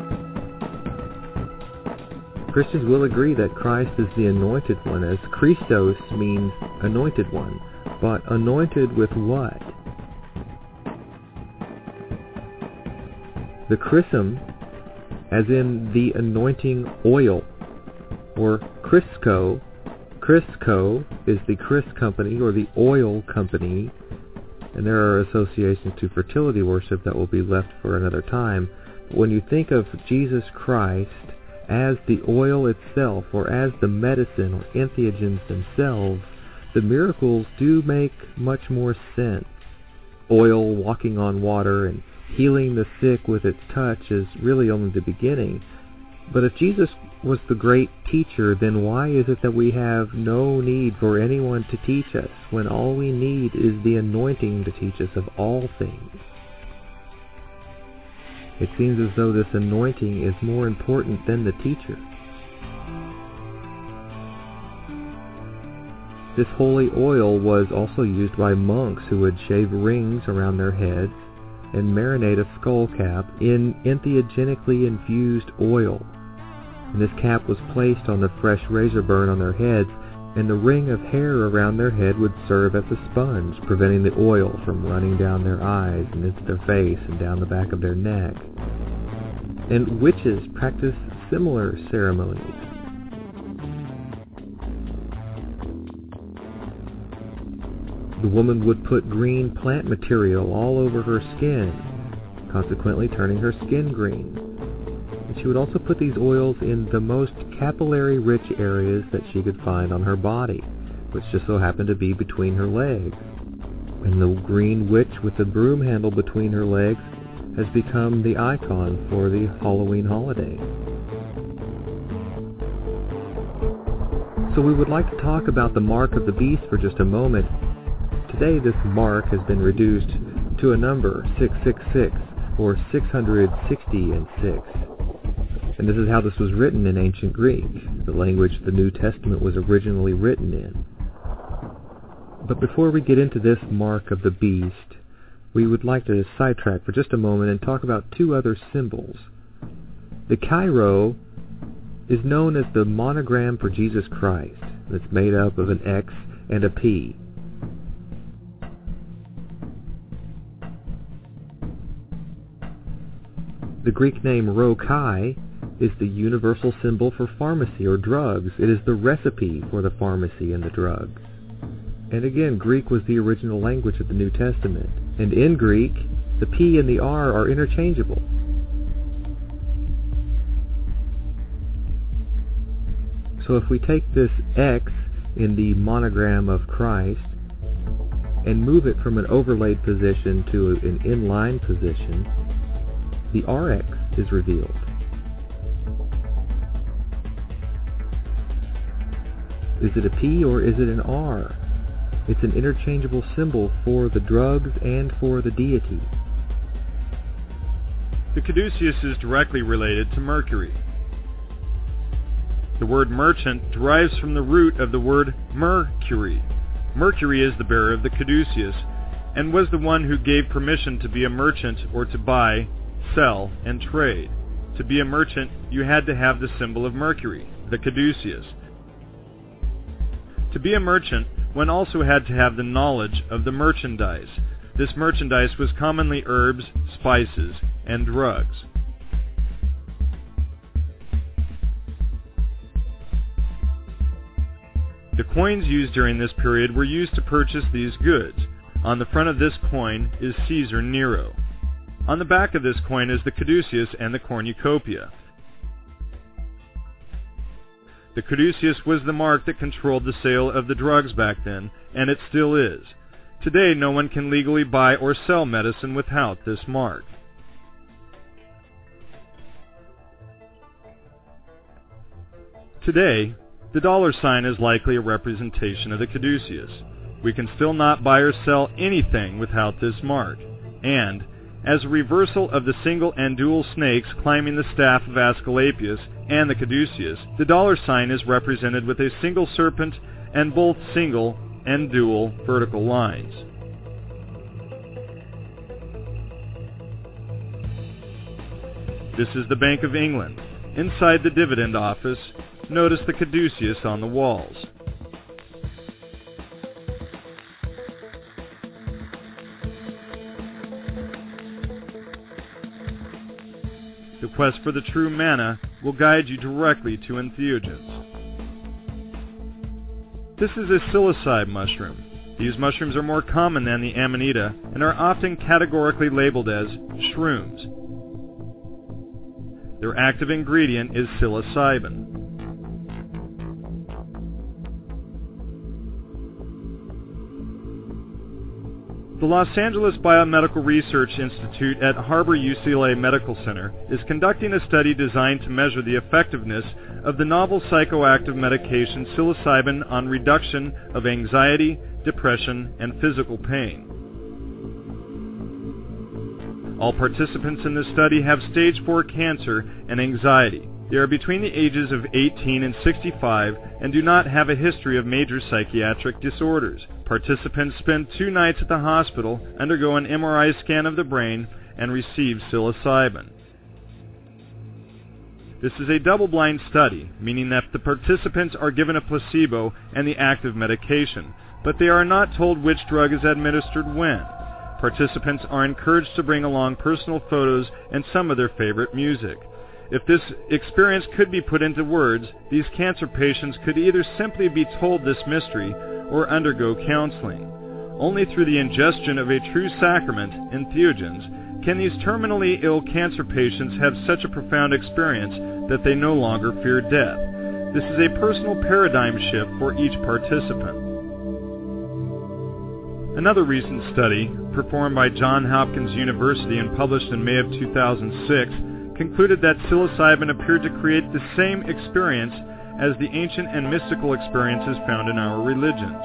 Christians will agree that Christ is the anointed one, as Christos means anointed one. But anointed with what? The chrism, as in the anointing oil, or Crisco. Crisco is the Chris company, or the oil company, and there are associations to fertility worship that will be left for another time. But when you think of Jesus Christ as the oil itself, or as the medicine or entheogens themselves, the miracles do make much more sense. Oil walking on water and healing the sick with its touch is really only the beginning. But if Jesus was the great teacher, then why is it that we have no need for anyone to teach us, when all we need is the anointing to teach us of all things? It seems as though this anointing is more important than the teacher. This holy oil was also used by monks who would shave rings around their heads and marinate a skull cap in entheogenically infused oil. And this cap was placed on the fresh razor burn on their heads, and the ring of hair around their head would serve as a sponge, preventing the oil from running down their eyes and into their face and down the back of their neck. And witches practiced similar ceremonies. The woman would put green plant material all over her skin, consequently turning her skin green. And she would also put these oils in the most capillary-rich areas that she could find on her body, which just so happened to be between her legs. And the green witch with the broom handle between her legs has become the icon for the Halloween holiday. So we would like to talk about the mark of the beast for just a moment. Today this mark has been reduced to a number, six six six, or six hundred sixty and six. And this is how this was written in ancient Greek, the language the New Testament was originally written in. But before we get into this mark of the beast, we would like to sidetrack for just a moment and talk about two other symbols. The Chi-Rho is known as the monogram for Jesus Christ. It's made up of an X and a P. The Greek name Rho Chi is the universal symbol for pharmacy or drugs. It is the recipe for the pharmacy and the drugs. And again, Greek was the original language of the New Testament. And in Greek, the P and the R are interchangeable. So if we take this X in the monogram of Christ and move it from an overlaid position to an inline position, the R X is revealed. Is it a P or is it an R? It's an interchangeable symbol for the drugs and for the deity. The caduceus is directly related to Mercury. The word merchant derives from the root of the word Mercury. Mercury is the bearer of the caduceus, and was the one who gave permission to be a merchant or to buy, sell, and trade. To be a merchant, you had to have the symbol of Mercury, the caduceus. To be a merchant, one also had to have the knowledge of the merchandise. This merchandise was commonly herbs, spices, and drugs. The coins used during this period were used to purchase these goods. On the front of this coin is Caesar Nero. On the back of this coin is the caduceus and the cornucopia. The caduceus was the mark that controlled the sale of the drugs back then, and it still is. Today, no one can legally buy or sell medicine without this mark. Today, the dollar sign is likely a representation of the caduceus. We can still not buy or sell anything without this mark. And, as a reversal of the single and dual snakes climbing the staff of Asclepius and the caduceus, the dollar sign is represented with a single serpent and both single and dual vertical lines. This is the Bank of England. Inside the dividend office, notice the caduceus on the walls. The quest for the true manna will guide you directly to entheogens. This is a psilocybe mushroom. These mushrooms are more common than the amanita and are often categorically labeled as shrooms. Their active ingredient is psilocybin. The Los Angeles Biomedical Research Institute at Harbor U C L A Medical Center is conducting a study designed to measure the effectiveness of the novel psychoactive medication psilocybin on reduction of anxiety, depression, and physical pain. All participants in this study have stage four cancer and anxiety. They are between the ages of eighteen and sixty-five and do not have a history of major psychiatric disorders. Participants spend two nights at the hospital, undergo an M R I scan of the brain, and receive psilocybin. This is a double-blind study, meaning that the participants are given a placebo and the active medication, but they are not told which drug is administered when. Participants are encouraged to bring along personal photos and some of their favorite music. If this experience could be put into words, these cancer patients could either simply be told this mystery or undergo counseling. Only through the ingestion of a true sacrament, entheogens, can these terminally ill cancer patients have such a profound experience that they no longer fear death. This is a personal paradigm shift for each participant. Another recent study, performed by Johns Hopkins University and published in May of two thousand six, concluded that psilocybin appeared to create the same experience as the ancient and mystical experiences found in our religions.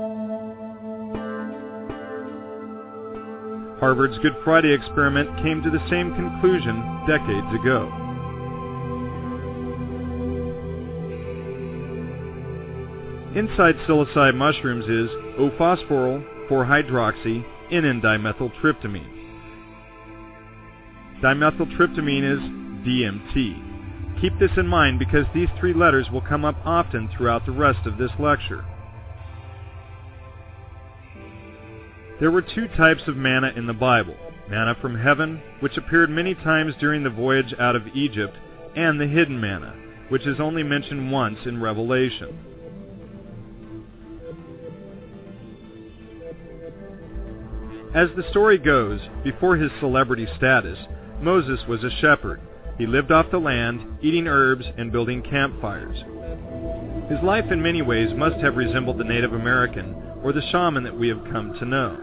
Harvard's Good Friday experiment came to the same conclusion decades ago. Inside psilocybe mushrooms is O-phosphoryl four hydroxy N N dimethyltryptamine. Dimethyltryptamine is D M T. Keep this in mind because these three letters will come up often throughout the rest of this lecture. There were two types of manna in the Bible: manna from heaven, which appeared many times during the voyage out of Egypt, and the hidden manna, which is only mentioned once in Revelation. As the story goes, before his celebrity status, Moses was a shepherd. He lived off the land, eating herbs and building campfires. His life in many ways must have resembled the Native American or the shaman that we have come to know.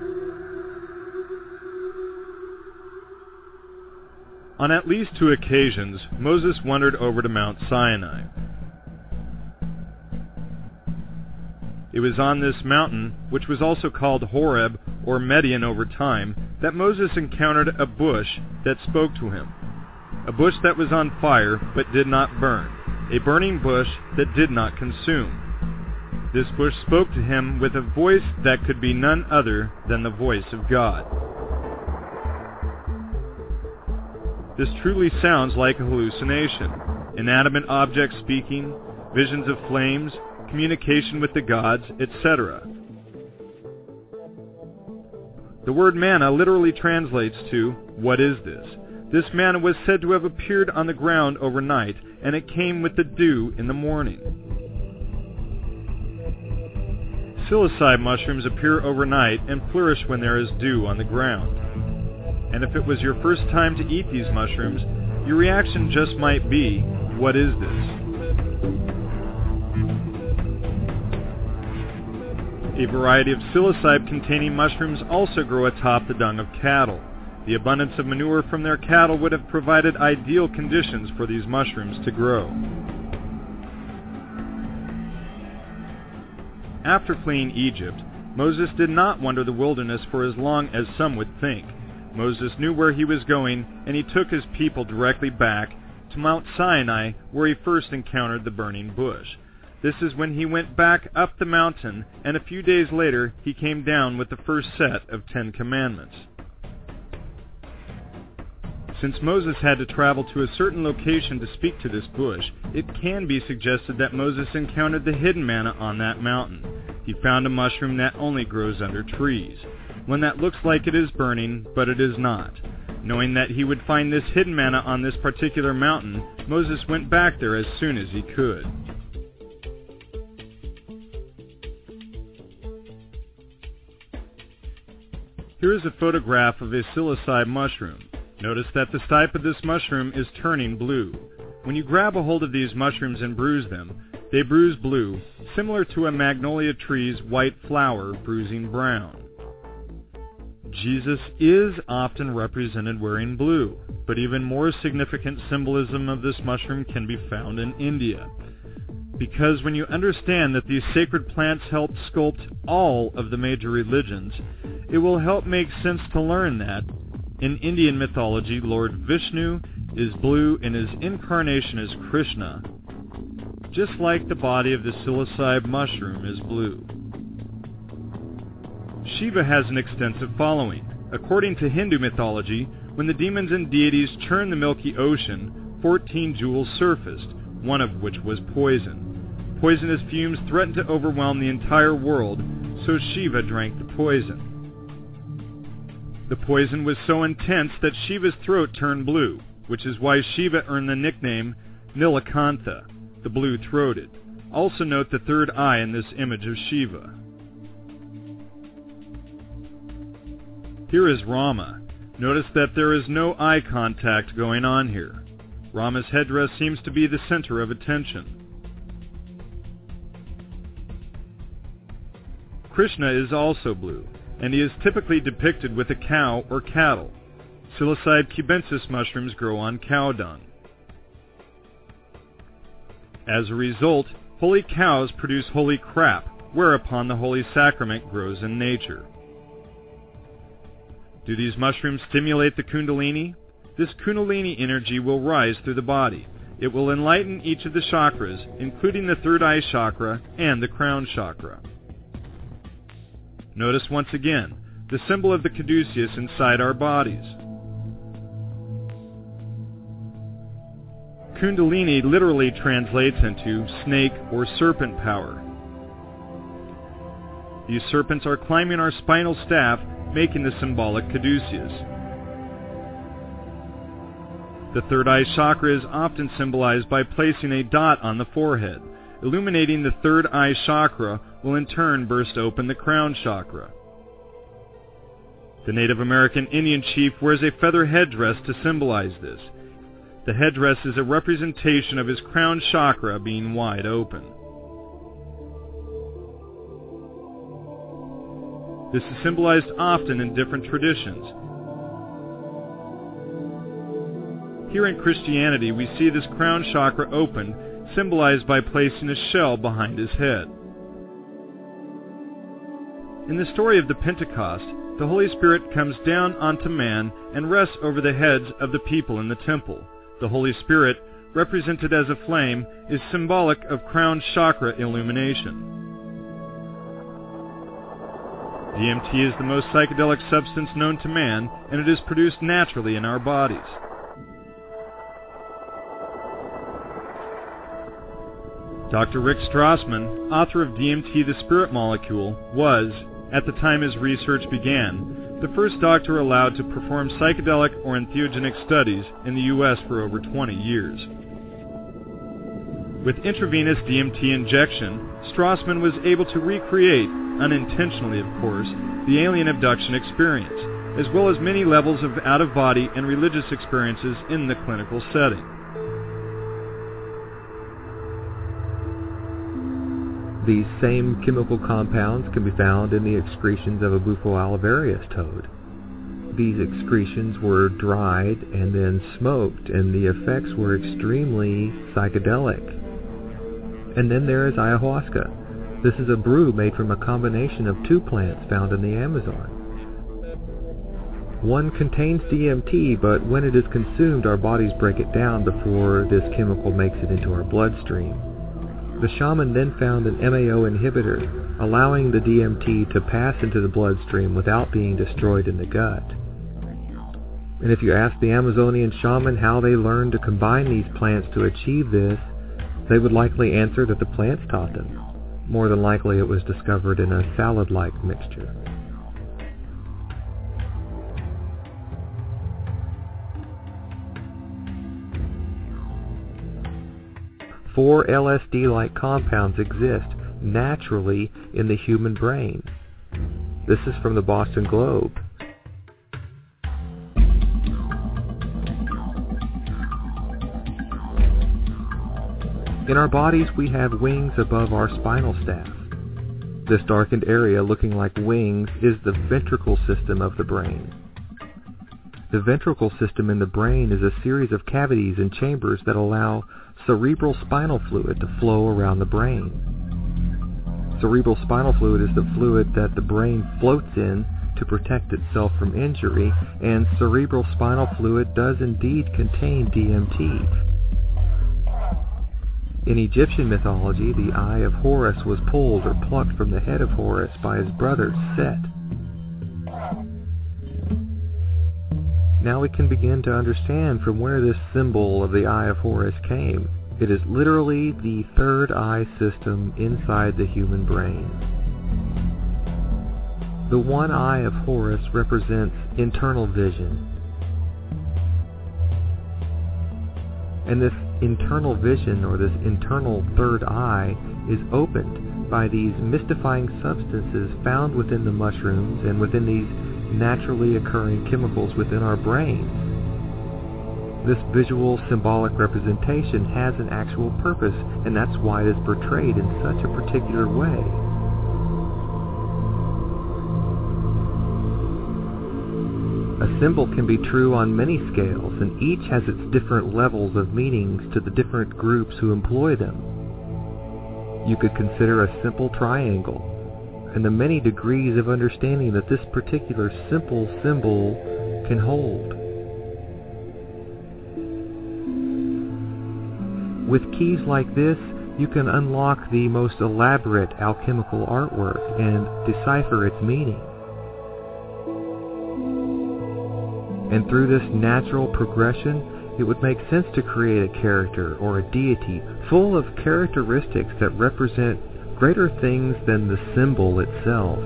On at least two occasions, Moses wandered over to Mount Sinai. It was on this mountain, which was also called Horeb or Median over time, that Moses encountered a bush that spoke to him. A bush that was on fire but did not burn. A burning bush that did not consume. This bush spoke to him with a voice that could be none other than the voice of God. This truly sounds like a hallucination. Inanimate objects speaking, visions of flames, communication with the gods, et cetera. The word manna literally translates to, "What is this?" This manna was said to have appeared on the ground overnight, and it came with the dew in the morning. Psilocybe mushrooms appear overnight and flourish when there is dew on the ground. And if it was your first time to eat these mushrooms, your reaction just might be, "What is this?" A variety of psilocybe-containing mushrooms also grow atop the dung of cattle. The abundance of manure from their cattle would have provided ideal conditions for these mushrooms to grow. After fleeing Egypt, Moses did not wander the wilderness for as long as some would think. Moses knew where he was going, and he took his people directly back to Mount Sinai, where he first encountered the burning bush. This is when he went back up the mountain, and a few days later he came down with the first set of Ten Commandments. Since Moses had to travel to a certain location to speak to this bush, it can be suggested that Moses encountered the hidden manna on that mountain. He found a mushroom that only grows under trees, one that looks like it is burning, but it is not. Knowing that he would find this hidden manna on this particular mountain, Moses went back there as soon as he could. Here is a photograph of a psilocybe mushroom. Notice that the stipe of this mushroom is turning blue. When you grab a hold of these mushrooms and bruise them, they bruise blue, similar to a magnolia tree's white flower bruising brown. Jesus is often represented wearing blue, but even more significant symbolism of this mushroom can be found in India. Because when you understand that these sacred plants help sculpt all of the major religions, it will help make sense to learn that in Indian mythology, Lord Vishnu is blue and his incarnation is Krishna, just like the body of the psilocybe mushroom is blue. Shiva has an extensive following. According to Hindu mythology, when the demons and deities churned the Milky Ocean, fourteen jewels surfaced, one of which was poison. Poisonous fumes threatened to overwhelm the entire world, so Shiva drank the poison. The poison was so intense that Shiva's throat turned blue, which is why Shiva earned the nickname Nilakantha, the blue-throated. Also note the third eye in this image of Shiva. Here is Rama. Notice that there is no eye contact going on here. Rama's headdress seems to be the center of attention. Krishna is also blue, and he is typically depicted with a cow or cattle. Psilocybe cubensis mushrooms grow on cow dung. As a result, holy cows produce holy crap, whereupon the holy sacrament grows in nature. Do these mushrooms stimulate the Kundalini? This Kundalini energy will rise through the body. It will enlighten each of the chakras, including the third eye chakra and the crown chakra. Notice once again the symbol of the caduceus inside our bodies. Kundalini literally translates into snake or serpent power. These serpents are climbing our spinal staff, making the symbolic caduceus. The third eye chakra is often symbolized by placing a dot on the forehead. Illuminating the third eye chakra will in turn burst open the crown chakra. The Native American Indian chief wears a feather headdress to symbolize this. The headdress is a representation of his crown chakra being wide open. This is symbolized often in different traditions. Here in Christianity, we see this crown chakra open, symbolized by placing a shell behind his head. In the story of the Pentecost, the Holy Spirit comes down onto man and rests over the heads of the people in the temple. The Holy Spirit, represented as a flame, is symbolic of crown chakra illumination. D M T is the most psychedelic substance known to man, and it is produced naturally in our bodies. Doctor Rick Strassman, author of D M T, the Spirit Molecule, was, at the time his research began, the first doctor allowed to perform psychedelic or entheogenic studies in the U S for over twenty years. With intravenous D M T injection, Strassman was able to recreate, unintentionally of course, the alien abduction experience, as well as many levels of out-of-body and religious experiences in the clinical setting. These same chemical compounds can be found in the excretions of a Bufo alivarius toad. These excretions were dried and then smoked, and the effects were extremely psychedelic. And then there is ayahuasca. This is a brew made from a combination of two plants found in the Amazon. One contains D M T, but when it is consumed, our bodies break it down before this chemical makes it into our bloodstream. The shaman then found an M A O inhibitor, allowing the D M T to pass into the bloodstream without being destroyed in the gut. And if you ask the Amazonian shaman how they learned to combine these plants to achieve this, they would likely answer that the plants taught them. More than likely it was discovered in a salad-like mixture. Four L S D-like compounds exist naturally in the human brain. This is from the Boston Globe. In our bodies, we have wings above our spinal staff. This darkened area looking like wings is the ventricle system of the brain. The ventricle system in the brain is a series of cavities and chambers that allow cerebral spinal fluid to flow around the brain. Cerebral spinal fluid is the fluid that the brain floats in to protect itself from injury, and cerebral spinal fluid does indeed contain D M T. In Egyptian mythology, the eye of Horus was pulled or plucked from the head of Horus by his brother Set. Now we can begin to understand from where this symbol of the eye of Horus came. It is literally the third eye system inside the human brain. The one eye of Horus represents internal vision. And this internal vision, or this internal third eye, is opened by these mystifying substances found within the mushrooms and within these naturally occurring chemicals within our brains. This visual symbolic representation has an actual purpose, and that's why it is portrayed in such a particular way. A symbol can be true on many scales, and each has its different levels of meanings to the different groups who employ them. You could consider a simple triangle, and the many degrees of understanding that this particular simple symbol can hold. With keys like this, you can unlock the most elaborate alchemical artwork and decipher its meaning. And through this natural progression, it would make sense to create a character or a deity full of characteristics that represent greater things than the symbol itself.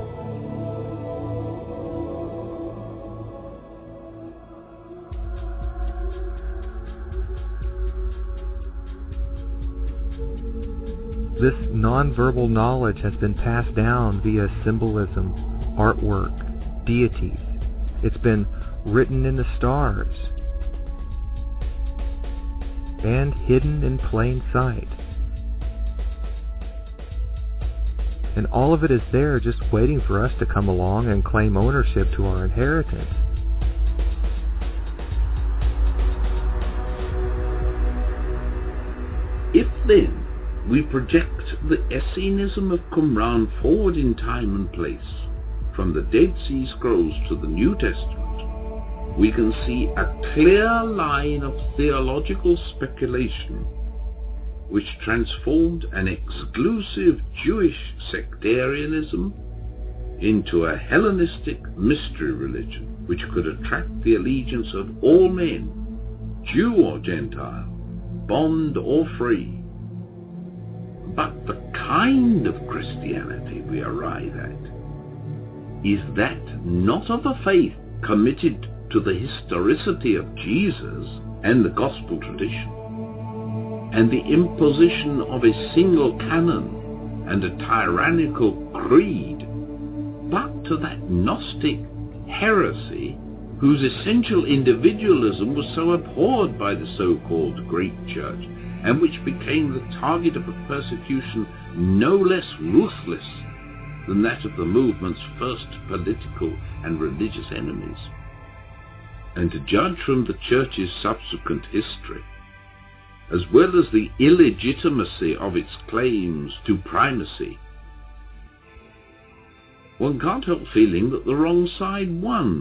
This nonverbal knowledge has been passed down via symbolism, artwork, deities. It's been written in the stars and hidden in plain sight. And all of it is there just waiting for us to come along and claim ownership to our inheritance. If then we project the Essenism of Qumran forward in time and place, from the Dead Sea Scrolls to the New Testament, we can see a clear line of theological speculation which transformed an exclusive Jewish sectarianism into a Hellenistic mystery religion which could attract the allegiance of all men, Jew or Gentile, bond or free. But the kind of Christianity we arrive at is that not of a faith committed to the historicity of Jesus and the gospel tradition, and the imposition of a single canon and a tyrannical creed, but to that Gnostic heresy whose essential individualism was so abhorred by the so-called Greek Church and which became the target of a persecution no less ruthless than that of the movement's first political and religious enemies. And to judge from the Church's subsequent history, as well as the illegitimacy of its claims to primacy, one can't help feeling that the wrong side won.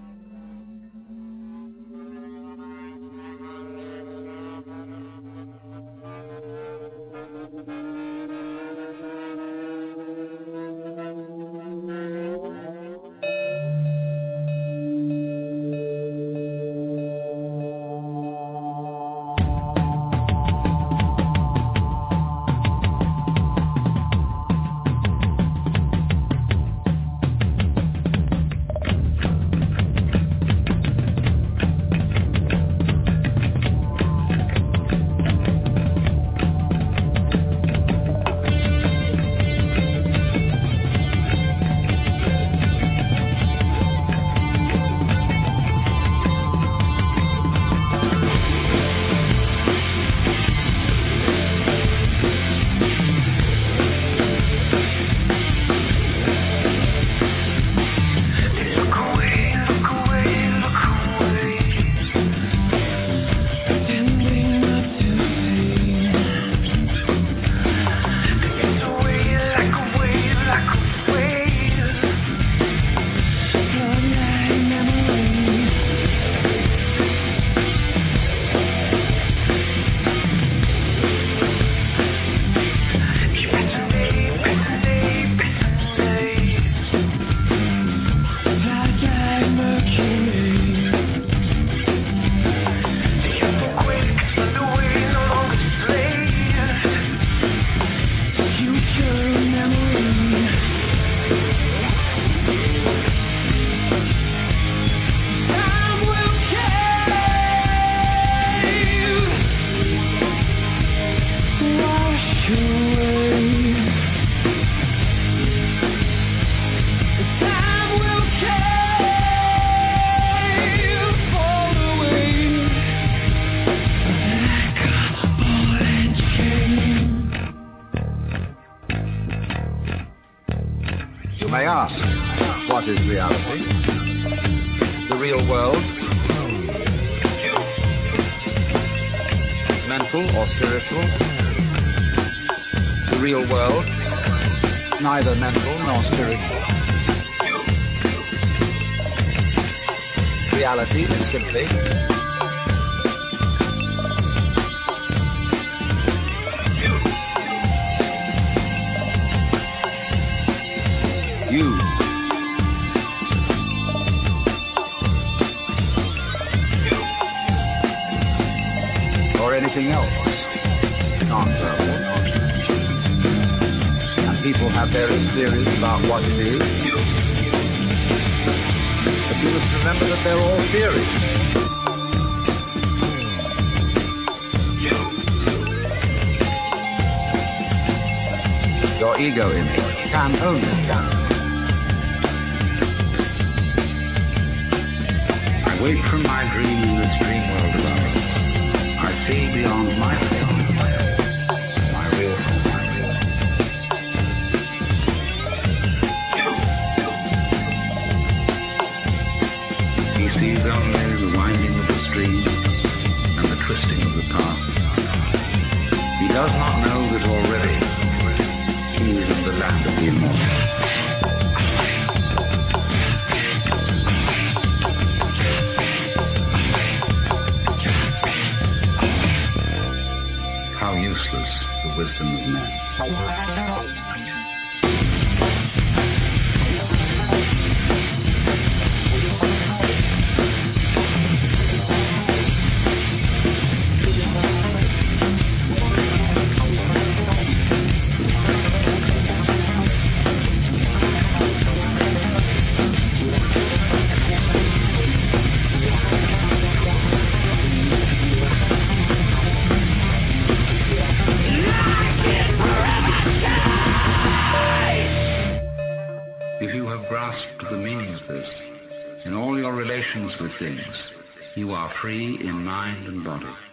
May ask, what is reality? The real world? Mental or spiritual? The real world? Neither mental nor spiritual. Reality is simply you. Or anything else. Non-verbal. And people have various theories about what it is. But you must remember that they're all theories. Your ego image can only stand. I wake from my dream in this dream world of ours. I see beyond my form, my real form. He sees only the winding of the stream and the twisting of the path. He does not know that already he is in the land of the immortal. How useless the wisdom of men. If you have grasped the meaning of this, in all your relations with things, you are free in mind and body.